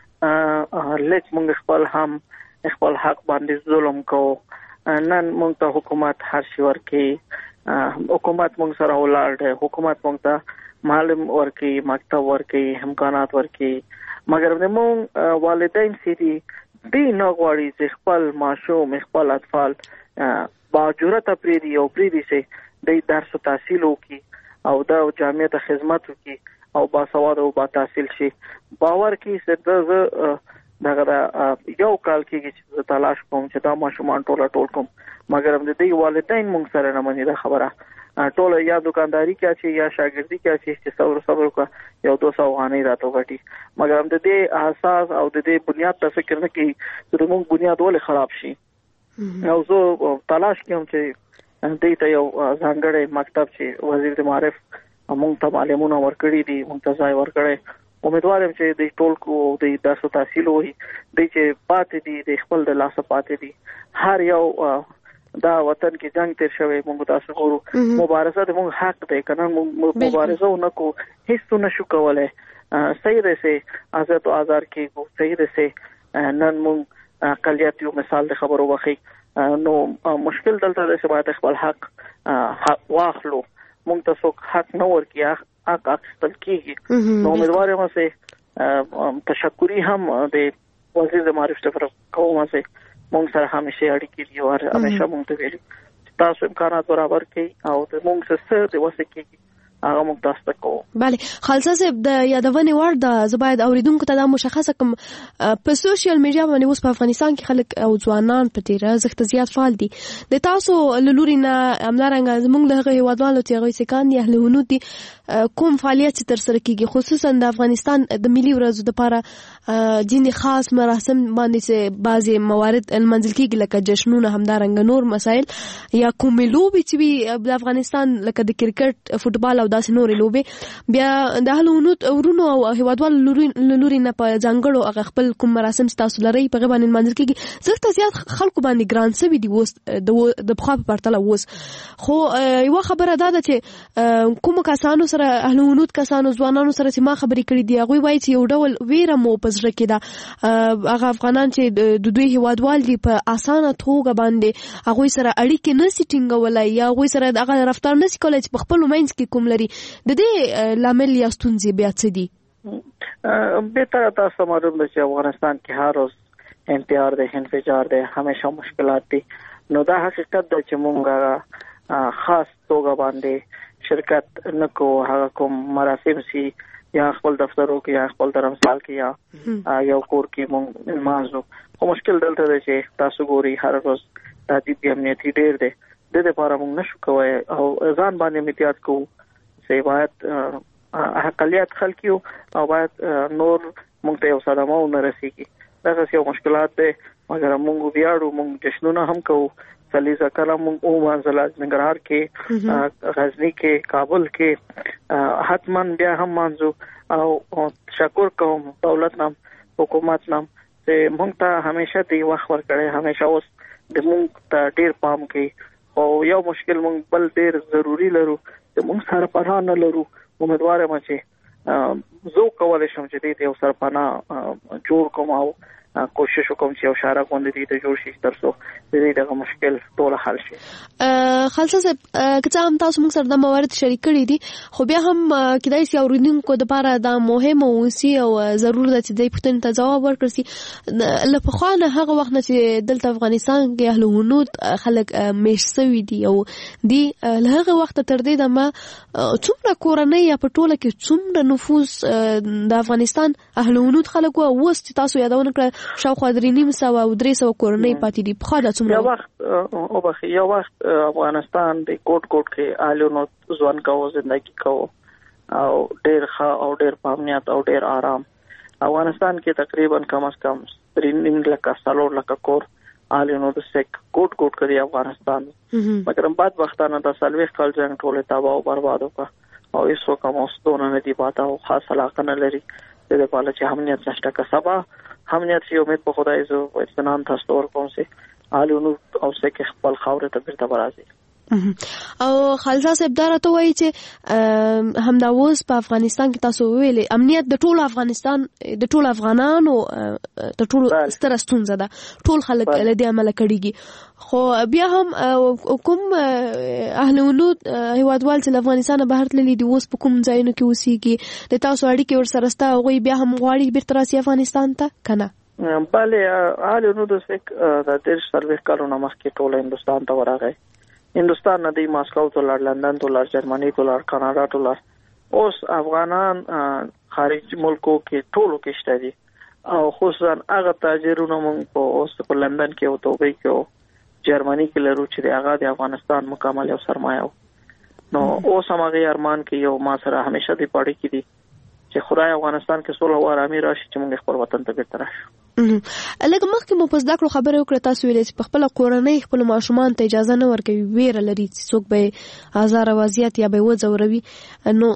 لکه موږ خپل حق باندې ظلم کو نن موږ ته حکومت هر شي ورکي حکومت موږ سره ولاړ دی حکومت موږ ته معلم ورکي مکتب ورکي امکانات ورکي مګر موږ والدین سي دي نه غواړي چې خپل ماشوم خپل اطفال با جرأت پریدي او پریدي سي د درس او تحصیل وکي او د جامعه ته خدمت وکي او با سواد او با تحصیل شي باور کی سره دغه یو کال کې چې تلاش کوم چې دا ماشومان ټول کوم مګر د دې والدین مونږ سره نه مني دا خبره ټول یا دکانداری کې چې یا شاګردي کې چې صبر کا یو 200 غانې راته وټي مګر د دې اساس او د دې بنیاد ته فکر نه کوي چې موږ بنیاد ولې خراب شي او زه تلاش کوم چې دې ته یو ځانګړی مکتب چې وزیر د معارف موږ ته معلومونه ورکړي دي موږ ته ځای ورکړي امیدوار یم چې د ټول کو د درس او تحصیل وي د چې پاتې دي د خپل د لاس پاتې دي هر یو دا وطن کې جنگ تیر شوی موږ تاسو ګورو مبارزه د موږ حق دی کنه موږ مبارزه ونکو هیڅ نشو کولای صحیح ده سي آزاد او آزار کې صحیح ده سي نن موږ اقلیت یو مثال د خبرو وخی نو مشکل دلته د سبات خپل حق واخلو موږ ته څوک حق نه ورکیا حق اخیستل کیږي نو امیدوار یم چې تشکری هم د وزیر د معارف څخه کومه سي مونږ سره همیشه اړیکې دي او همیشه مونږ ته ویلي تاسو امکانات برابر کړئ او د مونږ سره د وسکې هغه موږ تاسو ته کوو. بله خالصه صاحب د یادونې وړ ده زه باید اوریدونکو ته دا مشخصه کوم په سوشل میډیا باندې اوس په افغانستان کې خلک او ځوانان په تیر ارزښت زیات فعال دي د تاسو لوري نه املارنګ زموږ د هغه هیوادوالو چې هغوی سکان دي اهل هنود دي کوم فعالیت تر سره کیږي خصوصا د افغانستان د ملي ورځو لپاره ځینې خاص مراسم باندې چې بعضي موارد المنزل کیږي لکه جشنونه همدارنګ نور مسایل یا کومې لوبې چې د افغانستان لکه د کرکټ فوتبال او داسې نورې لوبې بیا د اهل هنود ورونو او هیوادوالو لوري نه په ځانګړو هغه خپل کوم مراسم چې تاسو لرئ په هغې باندې لمانځل کیږي زه زیات خلکو باندې ګران سوي دي اوس د پخوا په پرتله اوس خو یوه خبره دا ده چې کومو کسانو سره اهل هنود کسانو ځوانانو سره چې ما خبرې کړې دي هغوی وایي چې یو ډول ویره مو په زړه کې ده هغه افغانان چې د دوی هیوادوال دي په اسانه توګه باندې هغوی سره اړیکې نسي ټینګولی یا هغوی سره هغه رفتار نسي کولی چې په خپلو منځ کې کوم لري د دې لامل یا ستونزې بیا څه دي؟ بهتره تاسو معلوم ده چې افغانستان کې هر روز انتحار دی انفجار دی همیشه مشکلات دي نو دا حقیقت ده چې مونږ خاص توګه باندې شرکت نکو هغه کوم مراسم سي یا خپل دفترو کې یا خپل درمسال کې یا یو کور کې مونږ مازو خو مشکل دلته دی چې تاسو ګوري هر روز د دې امنیتي ډیر دی د دې لپاره مونږ نشو کوی او ځان باندې امتیاز کوو چې باید اقلیت خلک یو او باید نور مونږ ته یو صدمه ونه رسیږي دا یو مشکلات دی مګر مونږ ویاړو مونږ جشنونه هم کوو سلیزه کله مونږ او منځلات ننګرهار کې غزنی کې کابل کې حتما بیا هم مانځو او شکر کوم دولت نام حکومت نام چې مونږ ته همیشه دی وخت ورکړي همیشه اوس د مونږ ته ډیر پام کوي او یو مشکل مونږ بل ډیر ضروری لرو چې مونږ سره پناه نه لرو امیدوار یم چې زه کولی شم چې دې یو سره پناه جوړ کوم او کوشش وکوم چې یو شارع غونډه دې ته جوړ شي ترڅو دې دغه مشکل ټول حل شي. خالصه صاحب که هم تاسو موږ سره د موارد شریک کړي دي خو بیا هم کېدای شي اوریدونکو دپاره دا مهمه اوسي او ضرور ده چې دوی پوښتنې ته ځواب ورکړي سي له پخوا نه هغه وخت نه چې دلته افغانستان کې اهل هنود خلک میشت سوي دي او دي له هغه وخته تر دې دمه څومره کورنۍ یا په ټوله کې څومره نفوس د افغانستان اهل هنود خلک وو اوس چې تاسو یادونه کړه شاوخوا 3,500 او 300 کورنۍ پاتې دي په خوا دا څومره یو وخت افغانستان د کوټ کې آلونو ځوان کوو زندگی کوو او ډیر ښه او ډیر په امنیت او ډیر آرام افغانستان کې تقریبا کم از کم 3 لک کور آلونو د سک کوټ کې افغانستان مګر بعد وختانه د سالوي خپل ځنګ ټوله تباہ او برباد وکړه او هیڅ وکم اوسونه نه دی پاته او خاص علاقه نه لري د دې په اړه چې امنیت نشته که سبا امنیت شي امید په خدای زو اطمینان تاسو ورکوم سي آلونو او سکه خپل خاور ته بیرته برازي او خالصه صاحب دا راته وایي چې همدا اوس په افغانستان کې تاسو ویلې امنیت د ټول افغانستان د ټول افغانانو د ټول ستره ستونزه ده ټول خلک له دې عمله کړيږي خو بیا هم کوم اهل هنود هیوادوال چې افغانستان بهر تللي دي اوس په کوم ځایونو کې اوسېږي د تاسو اړیکې ورسره ستا هغوی بیا هم غواړي بیرته راسي افغانستان ته که نه؟ بله اهل هنود سک د 30 کلونو مخکې ټول هندوستان ته ورغی هندوستان نه دی ماسکو ته لاړ لندن ته لاړ جرمني ته لاړ کاناډا ته لاړ اوس افغانان خارج ملکو کې ټولو کې شته دي او خصوصا هغه تاجرونه مونږ په اوس په لندن کې او دوبۍ کې او جرمني کې لرو چې هغه د افغانستان مکمل یو سرمایه نو اوس هغه ارمان کې یو ما سره همیشه دی پړی کې دي چې خدای افغانستان کې صلح او آرامي راشي چې موږ خپل وطن ته بیرته راشو. لکه مخکې مو په زده کړو خبرې وکړه تاسو ویلې چې په خپله کورنۍ خپلو ماشومانو ته اجازه نه ورکوي ویره لري چې څوک به ازار او اذیت یا به یې وځوروي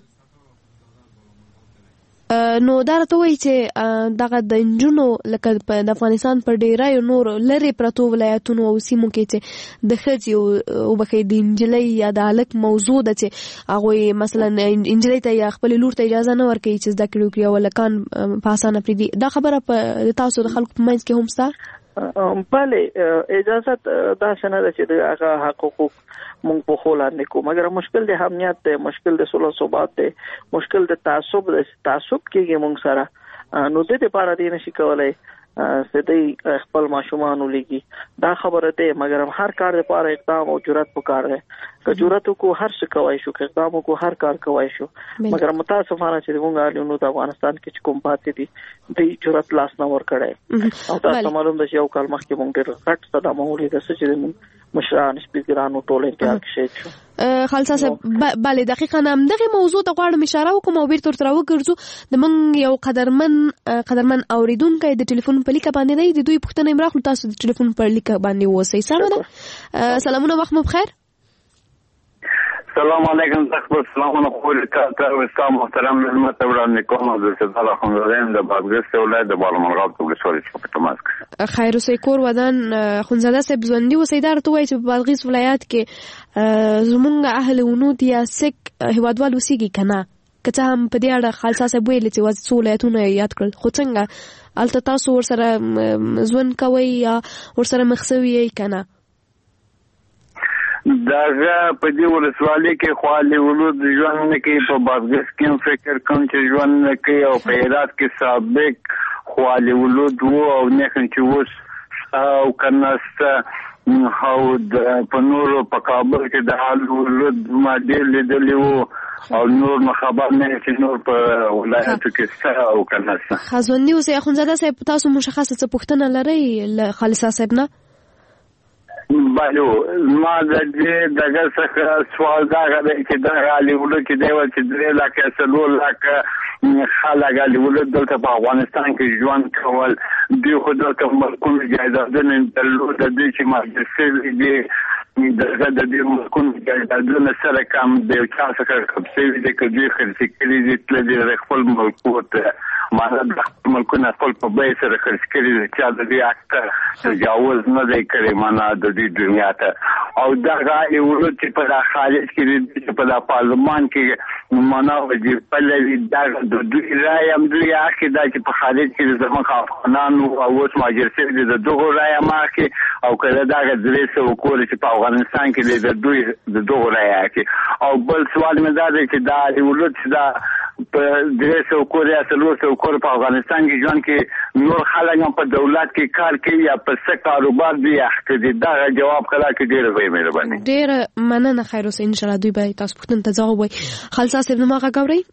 نو دا راته وایي چې دغه د نجونو لکه د افغانستان په ډیرایو نور لرې پرتو ولایتونو او سیمو کې چې د ښځې وبښئ د نجلۍ یا د هلک موضوع ده چې هغوی مثلا نجلۍ ته یا خپلې لور ته اجازه نه ورکوي چې زده کړې وکړي او هلکان په اسانه پرېږدي دا خبره په تاسو د خلکو په منځ کې هم شته؟ بله اجازه داسې نه ده چې د هغه حقوق مونږ په خو لاندې کوو مګر مشکل د امنیت دی مشکل د صلح ثبات دی مشکل د تعصب کېږي مونږ سره نو د دې لپاره دی نشي کولای سدي خپل ماشومان ولګي دا خبره ده مګر هر کار لپاره اقدام او جرأت پکار دی که جرأت کو هر څه کوي شو که اقدام کو هر کار کوي شو مګر متاسفانه چې موږ نو د افغانستان کې کوم پاتې دي د جرأت لاس نه ور کړی او تاسو معلوم ده چې یو کال مخکې موږ ډېر غټ صدمه ولید چې مشران سپیکرانو ټول انتظار کړی خالصه صاحب bale دقیقاً هم دغه موضوع ته غواړم اشاره وکم او بیرته تر وګرځو د من یو قدرمن اوریدونکو د ټلیفون په لیک باندې دی د دوی پښتنه امراخ تاسو د ټلیفون په لیک باندې وسی سلام سلامونه وخت مو بخیر السلام علیکم تاسو سلامونه خو ته استاد محترم ملت وړاندې کوم د صداله خونزادین د بادغیس ولایت د بالامرغاب ولسوالۍ په تماس خیر اوسې کور ودان خونزاده صاحب ژوندۍ وسیدار ته وایي چې په بادغیس ولایت کې زمونږ اهل ونود یا سک هوادوال وسیږي کنه که هم په دې اړه خالصه صاحب ویل چې وځ ولایتونه یاد کړل خو څنګه الته تاسو ورسره ژوند کوي یا ورسره مخسوي کنه داغه په دې ولسوالۍ کې خالي ولود ژوند نه کوي په بادغیس کې فکر کوم چې ژوند نه کوي او په هرات کې سابق خالي ولود وو او نه چې وس او کناسته هاو د پنور په کابل کې د حال ولود ما ډېر لیدلی وو او نور مخابر نه چې نور په ولایت کې څه او کناسته خزونی اوس اخونزاده صاحب تاسو مشخصه څه پوښتنه لرئ خالصه صاحب نه بالو ما د دې دغه څخه سوال دا غواړم چې دا غالي ولود چې دی چې 3 لکه سلول لکه خلک غالي ولود دلته په افغانستان کې ژوند کول دی خو دلته ملکون جایدادونه درلود د دې چې ماجرسي دی دغه د دې ملکون جایدادونه سره کم دی چا څخه کپسي دی کدي خرڅ کړي دي تل د خپل ملکوت ماده د ملکونه خپل په بیه سره خرڅ کړي دي چې د دې اکټ تجاوز نه دی کړی معنا د دې دنیا ته او دا غالي ولود چې په خارج کې چې په پارلمان کې معنا وځي په لوي دا د دوی رائے هم دوی اخی دا چې په خارج کې زموږ افغانانو او اوس ماجرسي د دوه رائے ماخي او کله دا غږ سره وکول چې په افغانستان کې د دوی د دوه رائے اخی او بل سوال مې دا دی چې دا ولود چې دا په دې سو کوریا سلو سو کور په افغانستان کې ځان کې نور خلک په دولت کې کار کوي یا په څه کاروبار دی اخته دا جواب کړه کې ډېر وی مهرباني ډېر مننه خیر اوسه ان شاء الله دوی به تاسو پوښتنه ته ځواب وي خالصه صاحب نو ما غوړی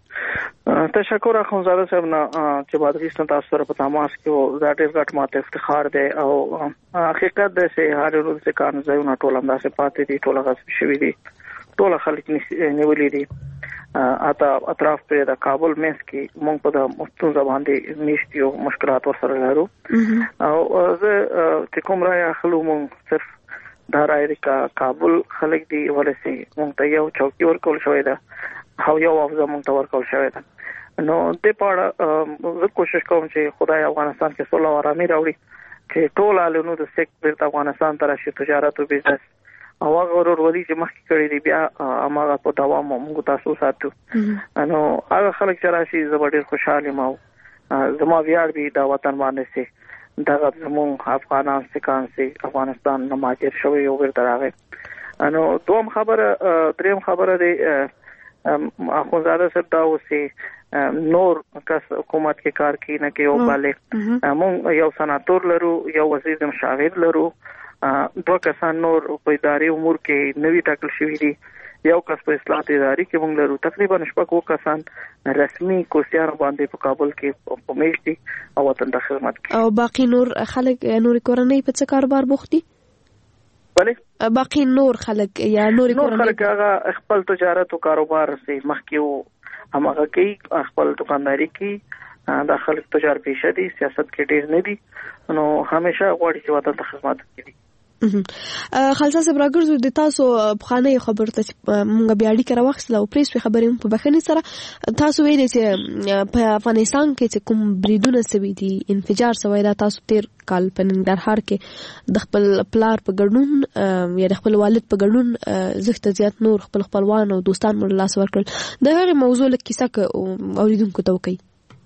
تشکر اخونزاده صاحب نه چې بادغیس ته تاسو سره په تماس کې دا ډېر غټ ماته افتخار دی او حقیقت د سه هر ورځ څخه کار ځایونه ټول اندازه پاتې دي ټول غصب شوی دي ټول خلک نیولې دي اته اطراف په د کابل مېس کې مونږ په د مستون باندې نشټیو مشکلات ورسره لرو او زه چې کوم راي اخلو مونږ صرف دا راي کا کابل خلک دی ولسی مونږ ته یو چوکي ورکول شوی دا او یو افزا مونږ ته ورکول شوی دا نو د پاره زه کوشش کوم چې خدای افغانستان کې صلح او آرامي راوړي چې ټول علونو د سیکټر افغانستان ته راشي تجارت او بزنس او هغه ورورولي چې مخکې کړی دی بیا هغه په دوام موږ تاسو ساتو نو هغه خلک چې راشي زه ډېر خوشاله ما زما ویاړ دی دا وطن باندې سي دا زموږ افغانان سکان سي افغانستان نه ماجر شوی یو ورته راغی نو دوم خبره دریم خبره دی اخونزاده صاحب دا اوسي نور کس حکومت کې کار کوي نه کې او باندې موږ یو سناتور لرو یو وزیر مشاور لرو دوه کسان نور په اداري امور کې نوی ټاکل شوی دي یو کس په اصلاحات اداري کې موږ لرو تقریبا شپږ کسان رسمي کوسيار باندې په کابل کې په میشتي او وطن ته خدمت کوي او باقي نور خلک نور کورنۍ په څه کاروبار بوختي بله باقي نور خلک یا نور خلک هغه خپل تجارت او کاروبار سي مخکې همغه کوي خپل دکانداري کوي دا خلک تجارت پیشه دي سیاست کې ډیر نه دي نو همیشه غواړي چې وطن ته خدمت وکړي خالصه صاحب راګرځو د تاسو بخانه خبر ته مونږ بیا اړیکه راوښتله او پریس په خبرې په بخښنې سره تاسو ویلي چې په افغانستان کې کوم بریدونه سوي دي انفجار سوی دا تاسو تیر کال په ننګرهار کې د خپل پلار په ګډون یا د خپل والد په ګډون زخت زیات نور خپل خپلوان او دوستان مر لاس ورکړل د هغه موضوع لکه کیسه اوریدونکو ته وکي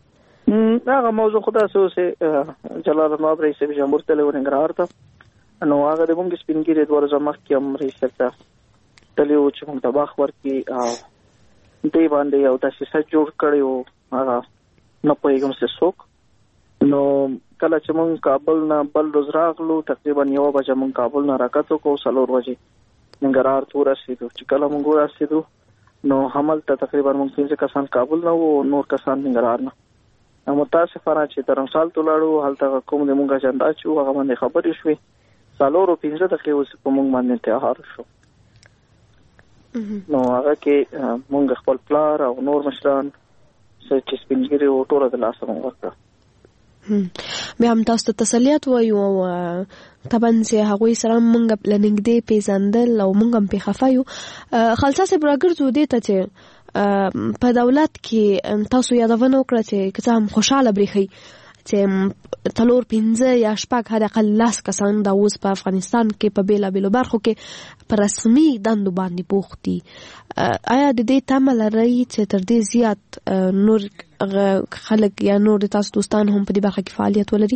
هغه موضوع خدا سوسه جلال الله رئیس جمهور ته ونګرهار ته نو هغه د موږ سپینګری د ورځې مخکې هم رئیس ته تلیو چې موږ د باخ ورکی او دې باندې یو تاسیس جوړ کړیو هغه نه پوهیږم چې څوک. نو کله چې مونږ کابل نه بل روز راغلو تقریبا 1 بجه مونږ کابل نه راکته کو 4 بجې ننګرهار ته ورسېدو. چې کله مونږ ورسېدو نو هملته تقریبا مونږ 15 کسان کابل نه وو، نور کسان ننګرهار نه. متاسفانه چې درمسال ته لاړو، هلته کوم د مونږ اجنډا چې هغه باندې خبرې شوې 4-15 دقیقې اوس په مونږ باندې تیار شو. نو هغه کې مونږ خپل پلار او نور مشران چې سپینګری او ټول د لاس مونږ ورکړه. بیا هم تاسو ته تسلیت وایو او طبعا چې هغوی سره مونږ لنګدې پیژندل او مونږ هم په خفایو. خالصه صاحب راګرځو دې ته چې په دولت کې تاسو یادونه وکړه چې که څه هم خوشاله بریخي چې 4-5 یا 6 حد اقل 10 کسان د اوس په افغانستان کې په بیلابیلو برخو کې په رسمي دندو باندې بوخت دي. آیا د دې تمه لرئ چې تر دې زیات نور خلک یا نور تاسو دوستان هم په دې برخه کې فعالیت ولري؟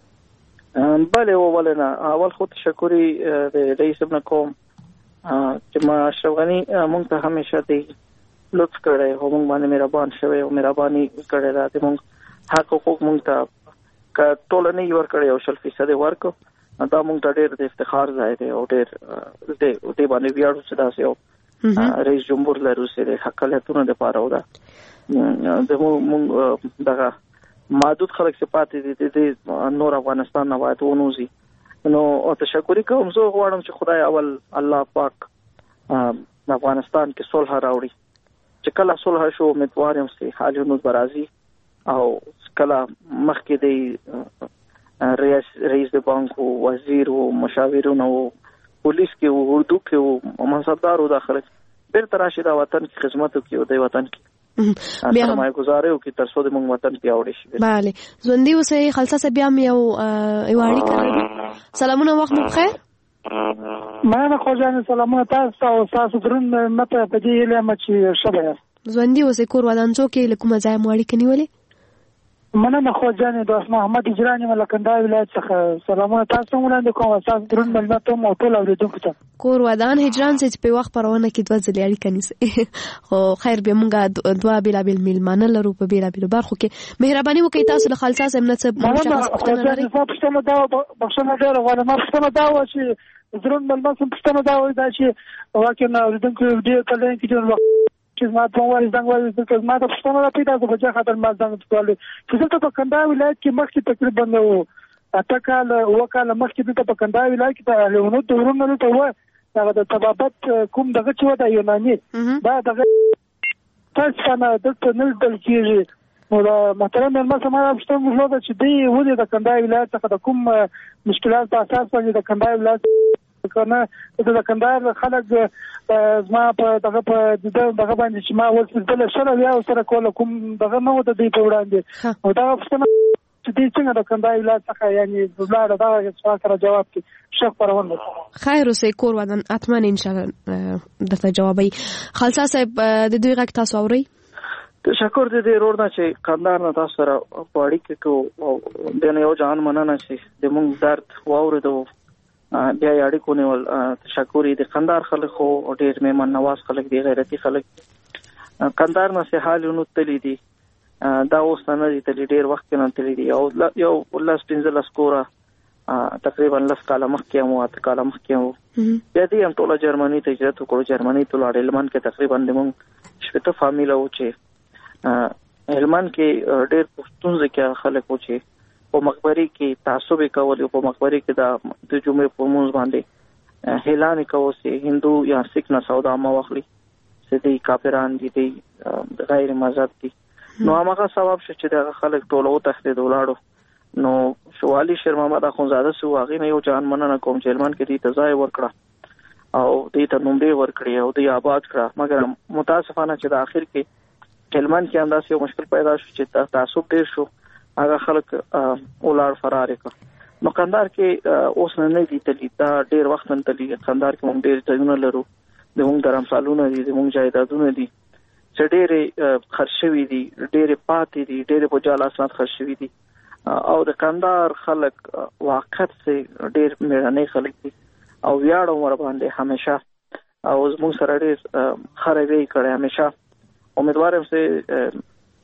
بله ولنه اول خو تشکرې د رئیس ابن کوم چې ما اشرف غنی مونږ ته همیشه دی لطف کړی او مونږ باندې مهربان شوی او مهرباني کړی دا چې مونږ حق حقوق مونږ ته که ټولنې ورکړی او 100% ورکو دا مونږ ته ډېر د افتخار ځای دی او ډېر دې باندې ویاړو چې داسې یو رئیس جمهور لرو چې د حقیقتونو لپاره او دا د مونږ دغه محدود خلک چې پاتې دي د نور افغانستان نه باید ونوځي. نو تشکر کوم زه غواړم چې خدای اول الله پاک افغانستان کې صلح راوړي. چې کله صلح شو امیدوار یم چې حالونه برازي او کله مخکې د رئیس د بانک او وزیر او مشاورونو او پولیس کې او اردو کې او منصبدارو داخله بیرته راشي د وطن کې خدمت وکړي او د وطن کې بیا هم گزارې وکړي تر څو د موږ وطن پیاوړی شي. بله ژوندۍ اوسئ. خالصه صاحب بیا هم یو اړیکه لرو. سلامونه، وخت مو بخیر. مننه خوږانه، سلامونه تاسو او تاسو درون مته په دې هیله چې ښه یاست. ژوندۍ اوسئ. کور ودان څوک له کومه ځای مو اړیکه نیولې؟ مننه خوږانه، دوست محمد اجرانی ملکندای ولایت څخه. سلامونه تاسو وړاندې کوم. تاسو درون ملته مو ټول اوریدونکو ته. کور ودان هجران چې په وخت پرونه کې 2 ځلې اړیکه نیسي. خو خیر به مونږه 2 بیلابل میلمانه لرو په بیلابل برخو کې. مهرباني وکړئ تاسو له خالصه صاحب نه څه پوښتنه لرئ؟ پوښتنه دا بخښنه ډېره غواړم. پوښتنه دا و چې درون ملته پوښتنه دا و چې واکه اوریدونکو ډېر کله کې چې ما په وایي څنګه وایي چې ما ته پښتنه را پیدا کو بچا خاطر ما څنګه کولې چې څه په کندهار ولایت کې مخکې تقریبا اتکال وکاله مخکې ته په کندهار ولایت کې ته له نو دورونو ته و دا د تبابت کوم دغه چې و د یوناني دا دغه تاسو نه د تنل دل کېږي نو محترم ما سمه پښتنه مو چې دی ودی د کندهار ولایت څخه د کوم مشکلات په اساس باندې د کندهار ولایت کنه د کندهار خلک زما په دغه باندې چې ما ورسېدل سره بیا سره کول کوم دغه نو د دې په وړاندې او دا پښتنه چې دې څنګه د کندهار ولایت څخه یعنی بلاره دا سوال سره جواب کې شک پرونه. خیر اوسئ. کور ودان اتمن ان شاء الله دته جوابي. خالصه صاحب د دوی غږ تاسو اورئ؟ تشکر دې ورونه چې کندهار نه تاسو سره پاړی کې کو د یو ځان مننه چې د مونږ درد واورېدو بیا اړیکو نیول. تشکر د کندهار خلک خو ډېر مهمان نواز خلک دي، غیرتي خلک. کندهار نه سه حالونه تللی دي دا اوس نه دي تللی، ډېر وخت نه تللی دي او یو 15 کوره تقریبا 10 کاله مخکې مو 8 کاله مخکې بیا دې هم ټول جرمني ته هجرت وکړو. جرمني ته لاړ. هلمند کې تقریبا د مونږ شپته فامیل او چې هلمند کې ډېر پښتون ځکه خلک و چې په مقبري کې تعصب کول او په مقبري کې د جمعې په موږ باندې اعلان کوي چې هندو یا سیک نه سودا ما واخلي چې دې کافران دي، دې غیر مذهب دي. نو هغه سبب چې د خلک ټولو تخته دولاړو. نو شوالی شیر محمد اخونزاده سو هغه نه یو ځان مننه کوم چې هلمند کې دې تزای ورکړه او دې ته نومډي ورکړي او دې آباد کړه. مګر متاسفانه چې د اخر کې هلمند کې انداز یو مشکل پیدا شو چې تعصب ډیر شو، هغه خلک اولاد فرار کړ. نو کندهار کې اوس نه دی تللی، دا ډیر وخت نه تللی. کندهار کې موږ ډیر ځایونه لرو، د موږ درمسالونه دي، د موږ جایدادونه دي چې ډېرې خرڅ شوي دي، ډېرې پاتې دي، ډېرې په جعل اسناد خرڅ شوي دي. او د کندهار خلک واقعیت سه ډېر میړني خلک دي او ویاړ عمر باندې همیشه او زموږ سره ډېر خرابې کړي. همیشه امیدوارم چې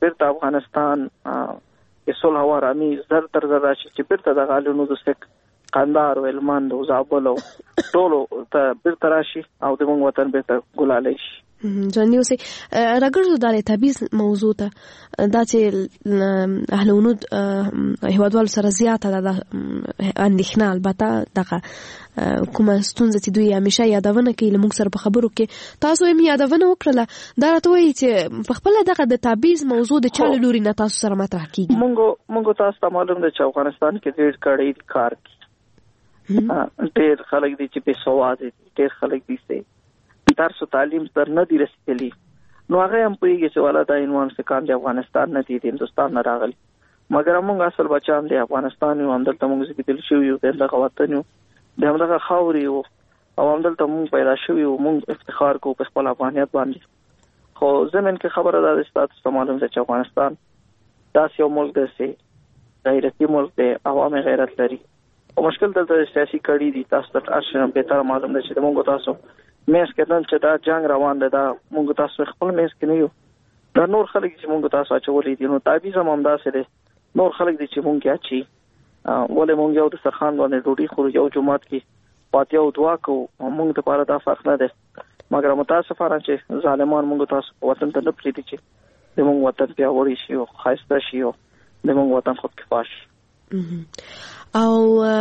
بیرته افغانستان کې صلح او آرامي زر تر زر راشي چې بیرته د غالونو د سک قندهار او هلمند او زابل او ټولو ته بیرته راشي او د موږ وطن بیرته ګلالي شي. ځان یو سه راګرځو د تعبیز موضوع ته دا چې اهل ونود هیوادوال سره زیاته د اندېښنه البته دغه کومه ستونزه چې دوی همیشه یادونه کوي لمونږ سره په خبرو کې تاسو یې یادونه وکړه دا راته وایي چې په خپل دغه د تعبیز موضوع د چا لوري نه تاسو سره مطرح کیږي. مونږ تاسو ته معلوم دی چې افغانستان کې ډېر کړي کار کوي ډېر خلک دي چې په سواد دي ډېر خلک دي چې درس او تعلیم تر نه دی رسیدلی نو هغه هم پوهیږي چې ولادت عنوان څخه د افغانستان نه دي د هندستان نه راغلي مګر موږ اصل بچان دی افغانستان یو اندلته موږ زګیدل شو یو دغه وطن یو دغه خاوري او اندلته موږ پیدا شو یو موږ افتخار کوو په خپل افغانیت باندې خو زمين کې خبره ده چې تاسو معلوم ده چې افغانستان داسې یو ملک دی چې غیرتي ملک دی عوام غیرت لري او مشکل دلته سیاسي کړي دي تاسو ته ارشم به تر معلوم ده چې موږ تاسو مېس کېدل چې دا جنگ روان دی دا موږ تاسو خپل مېس کې نه یو دا نور خلک چې موږ تاسو اچولې دي نو تعبیز هم همداسې دی نور خلک دي چې موږ اچي ولې موږ یو د سرخان باندې ډوډۍ خورو یو جمعات کې فاتحه او دعا کوو موږ ته لپاره دا فرق نه دی مګر متاسفانه چې ظالمان موږ تاسو وطن ته نه پریږدي چې د موږ وطن پیاوړی شي او ښایسته شي او د موږ وطن خودکفا شي. او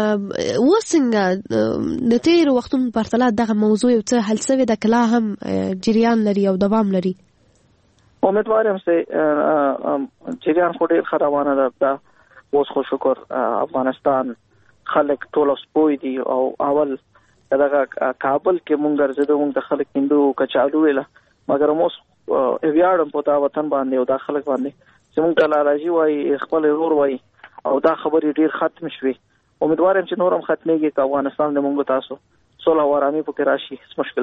وسنګ د تیر وختونو په پرتله دغه موضوع یو څه حل شوی د کلا هم جریان لري او دوام لري. امیدوارم چې جریان خو ډیر روانه ده اوس خو شکر افغانستان خلک ټول سپوی دي او اول دغه کابل کې مونږ ګرځېدو مونږ د خلک هندو کچالو ویله مګر موس ویاړم په تا وطن باندې او د خلک باندې چې مونږ ته لاراجي وای خپل ورور وای او دا خبرې ډیر ختم شوي امیدوارم چې نورم ختميږي که افغانستان د مونږ تاسو صلح او آرامي پکې راشي مشکل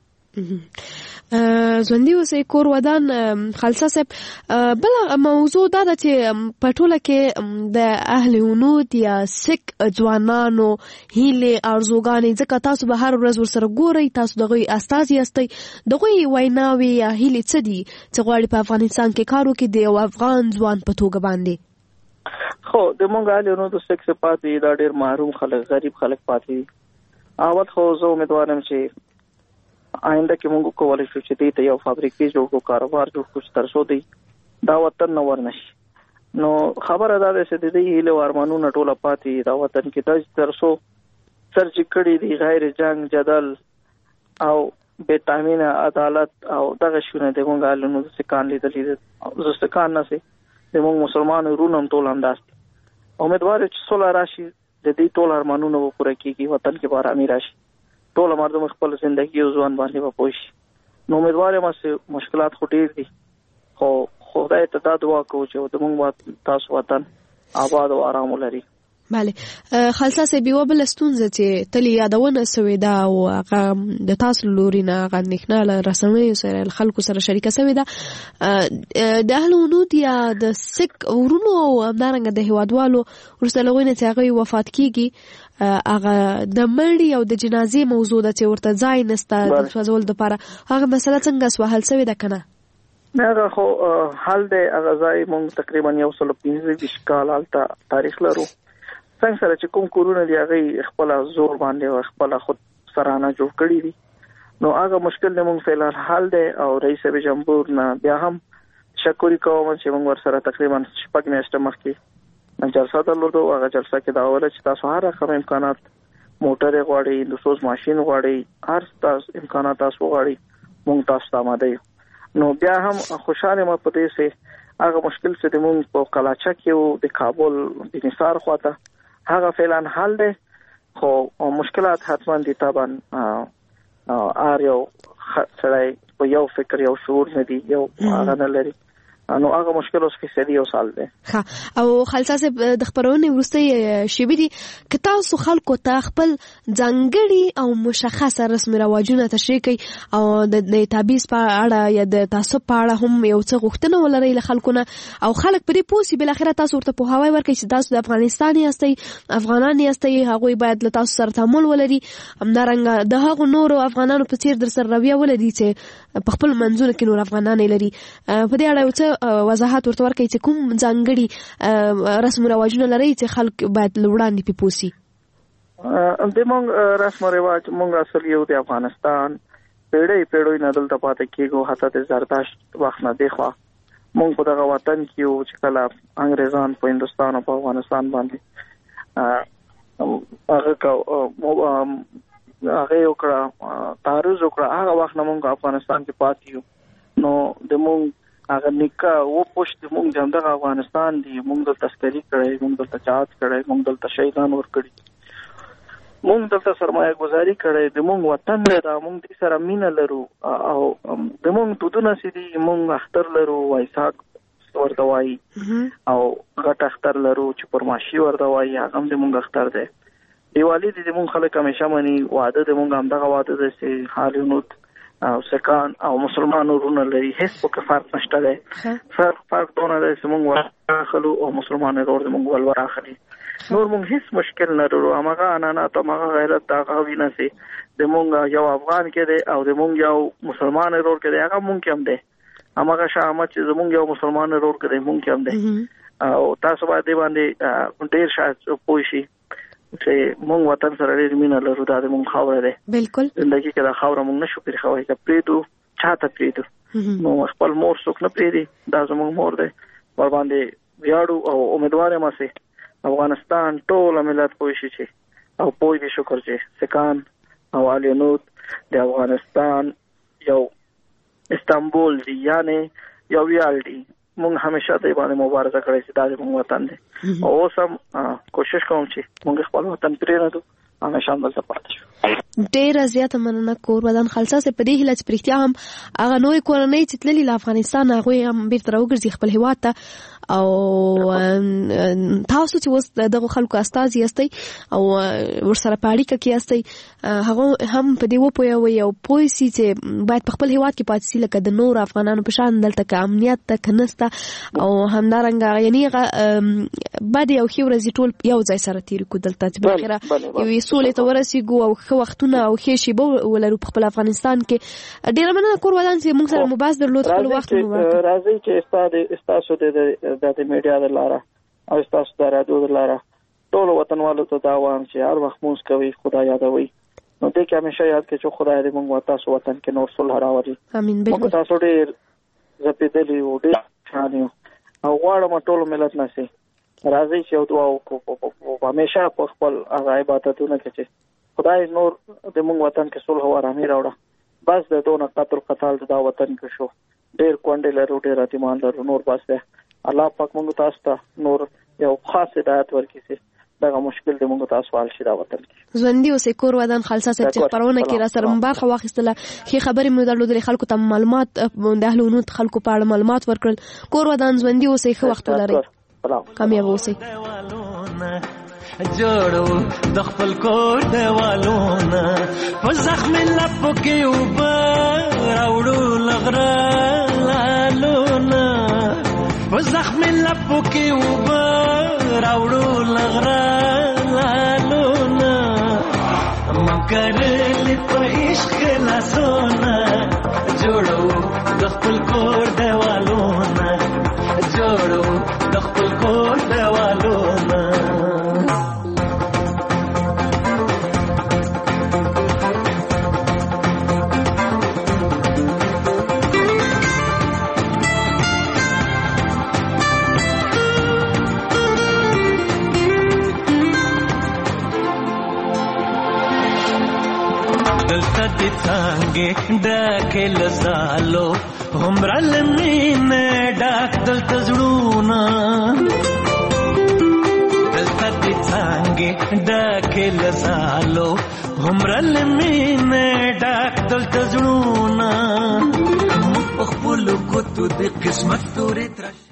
بنئ. ژوندۍ اوسئ کور ودان خالصه صاحب بل موضوع دا ده چې په ټوله کې د اهل ونود یا سک ځوانانو هیلې ارزوګانې ځکه تاسو به هر ورځ ورسره ګورئ تاسو دغه استازي یاستئ دغه ویناوي یا هیلې څه دي چې غواړي په افغانستان کې کار وکړي د یو افغان ځوان په توګه باندې. خو د مونږ اهل ونود سک پاتې دا ډېر محروم خلک غریب خلک پاتې اول خو زه امیدوارم چې آینده کې موږ کولای شو چې دې ته یو فابریکې جوړ کړو کاروبار جوړ کړو تر څو دی دا وطن نه ورنشي نو خبره ده چې د دې هیله ارمانونه ټوله پاتې دا وطن کې د تر څو سرج کړي دي غیر جنگ جدل او بے تامین عدالت او دغه شونه د موږ اهل ونود سکان لیدلې او زستکان نه سي د موږ مسلمان ورونم ټول انداز امیدوار چې صلح راشي د دې ټول ارمانونه به پوره کیږي وطن کې به آرامي راشي ټول مردم خپل ژوندۍ او ځوان باندې به پوه شي نو امیدوار یم چې مشکلات خو ډېر دي خو خدای ته دا دعا کوو چې د موږ تاسو وطن آباد او آرام ولري. بله خالصه صاحب یو بل ستونزه چې تل یادونه سوې ده او هغه د تاسو لوري نه هغه اندېښنه له رسنیو سره خلکو سره شریکه سوې ده د اهل ونود یا د سک ورونو او همدارنګه د هیوادوالو وروسته له هغې چې هغوی وفات کیږي هغه د مړي او د جنازې موضوع ده چې ورته ځای نشته د سوځول دپاره هغه مسله څنګه سوه حل سوې ده که نه؟ هغه خو حل دی هغه ځای موږ تقریبا 125 کال هلته تاریخ لرو څنګه سره چې کوم کورونه دی هغه خپل زور باندې او خپل خود سرانه جوړ کړی دي نو هغه مشکل نه مونږ فعلا حل دی او رئیس جمهور نه بیا هم شکر کوم چې مونږ ورسره تقریبا شپږ میاشتې مخکې جلسه درلوده هغه جلسه کې دا ویل چې تاسو هر رقم امکانات موټر غواړي د سوز ماشين غواړي هر تاسو امکانات تاسو غواړي مونږ تاسو ته آماده یو نو بیا هم خوشاله ما پدې سه هغه مشکل چې مونږ په کلاچا کې د کابل د نثار خواته هغه فعلا حل دی خو مشکلات حتما دي طبعا یو سړی په یو فکر یو شعور نه دی یو هغه نه لري نو هغه مشکل اوس فیصدي یو سال دی. او خالصه صاحب د خبرونې وروستۍ شیبې دي که تاسو خلکو ته خپل ځانګړي او مشخصه رسمي رواجونه تشریح کړئ او د تعبیز په اړه یا د تعصب په اړه هم یو څه غوښتنه ولرئ له خلکو نه او خلک پرې پوه سي بالاخره تاسو ورته پوهاوی ورکړئ چې تاسو د افغانستان یاستئ افغانان یاستئ هغوی باید له تاسو سره تعامل ولري همدارنګه د هغو نورو افغانانو په څیر در سره رویه ولري چې په خپل منځونو کې نور افغانان لري. په دې اړه څه وضاحت ورته ورکړئ چې کوم ځانګړي رسم او رواجونه لري چې خلک باید لوړاندې پیپوسي؟ د مونږ رسم او رواج مونږ اصل یو د افغانستان پیړۍ نه دلته پاتې کېږو، حتی د زرداشت وخت نه دی خوا مونږ په دغه وطن کې یو چې کله انګریزان په هندوستان او په افغانستان باندې هغه یو کړه تعرض وکړه، هغه وخت نه مونږ افغانستان کې پاتې یو. نو د مونږ هغه نیکه و پښت مونږ دغه افغانستان دی، مونږ دلته تسکري کړی، مونږ دلته جهاد کړی، مونږ دلته شهیدان ورکړي، مونږ دلته سرمایه گذاري کړې، د مونږ وطن دا مونږ دې سره مینه لرو او د مونږ دودونه سي دي، مونږ اختر لرو وایساک ورته وایي او غټ اختر لرو چې پرماشي ورته وایي، هغه هم د مونږ اختر دی. دیوالی دې مونږ خلک همیشه مني، واده د مونږ همدغه واده دی چې حالونوت او سکان او مسلمان ورونه لري، هیڅ پکې فرق نشته دی. فرق دونه دی چې مونږ ورخلو او مسلمان ورور د مونږ ولور اخلي، نور مونږ هیڅ مشکل نه لرو. هغه انانات او هغه غیرت دا غوینه سي د مونږ یو افغان کې دی او د مونږ یو مسلمان ورور کې دی، هغه مونږ هم دی. هغه شامت چې زمونږ یو مسلمان ورور کې دی مونږ هم دی. او تاسو باید دې باندې ډیر شاید پوه شئ چې مونږ وطن سره ډیر مینه لرو، دا د مونږ خاوره دی. بالکل زندګي کې دا خاوره مونږ نشو پرېښوی، که پرېږدو چاته پرېږدو، نو خپل مور څوک نه پرېږدي، دا زمونږ مور دی، ور باندې ویاړو او امیدوار یم چې افغانستان ټول ملت پوه شي چې او پوه دي شکر چې سکان او الینوت د افغانستان یو استانبول دی، یعنی یو ویاړ دی. مونږ همیشه دې باندې مبارزه کړې چې دا زموږ وطن دی او اوس هم کوشش کوم چې مونږ خپل وطن پرېږدو، همیشه هم دلته پاتې شو. ډېره زیاته مننه کور ودان خالصه صاحب. په دې هیله چې پرېښتیا هم هغه نورې کورنۍ چې تللي له افغانستان هغوی هم بېرته راوګرځي خپل هېواد ته، او تاسو چې اوس دغه خلکو استازي یاستئ او ورسره په اړیکه کې یاستئ، هغه هم په دې وپوهوئ او پوه سي چې باید په خپل هېواد کې پاتې سي لکه د نورو افغانانو په شان، دلته که امنیت ته که نسته، او همدارنګه یعنې هغه بدې او ښې ورځې ټول یو ځای سره تېرې کړو دلته چې بالاخره یوې سولې ته ورسېږو او ښه وختونه او ښې شېبه ولرو په خپل افغانستان کې. ډېره مننه کور ودان چې موږ سره مباحث درلود، خپل وخت مو ورکړ. راځئ چې ستاسو د میډیا د لاره او ستاسو د رادیو د لاره ټولو وطنوالو ته دا وایم چې هر وخت مونځ کوئ، خدای یادوئ. نو دې کې همیشه یاد کړئ چې خدای دې موږ تاسو وطن کې نور صلح راولي. امین. موږ تاسو ډېر زپېدلي یو، ډېر خوشحال یو او غواړم ټول ملت نه سي راځي چې یو دعا وکړو همیشه په خپل هغه عبادتونه کې چې خدای نور د موږ وطن کې صلح او آرامي راوړه. بس د دونه قتل قتال دا وطن کې شو، ډېر کونډې لرو، ډېر یتیمان لرو، نور بس ده الله پاک موږ تاسو ته نور یو خاص هدایت ورکړي چې دغه مشکل د موږ تاسو حل شي دا وطن کې. ژوندۍ اوسئ کور ودان خالصه صاحب چې خبرونه کې را سره برخه واخیستله، ښې خبرې مو درلودلې، خلکو ته معلومات د اهل ونود خلکو په اړه معلومات ورکړل. کور ودان ژوندۍ اوسئ، ښه وخت ولرئ، کامیاب اوسئ. جوړو د خپل کور دیوالونه په زخم لپو کې اوبه راوړو لغره لالونه، په زخم لپو کې اوبه راوړو لغره لالونه، مکرلې په عشق لاسونه جوړو د خپل کور دیوالونه، جوړو د خپل کور دیوالونه. څنګه ډکه لزالو همرل مینه ډک دلته زړونه، دلته دې څنګه ډکه لزالو همرل مینه ډک دلته زړونه، په خپل ګوتو د قسمت تورې ترش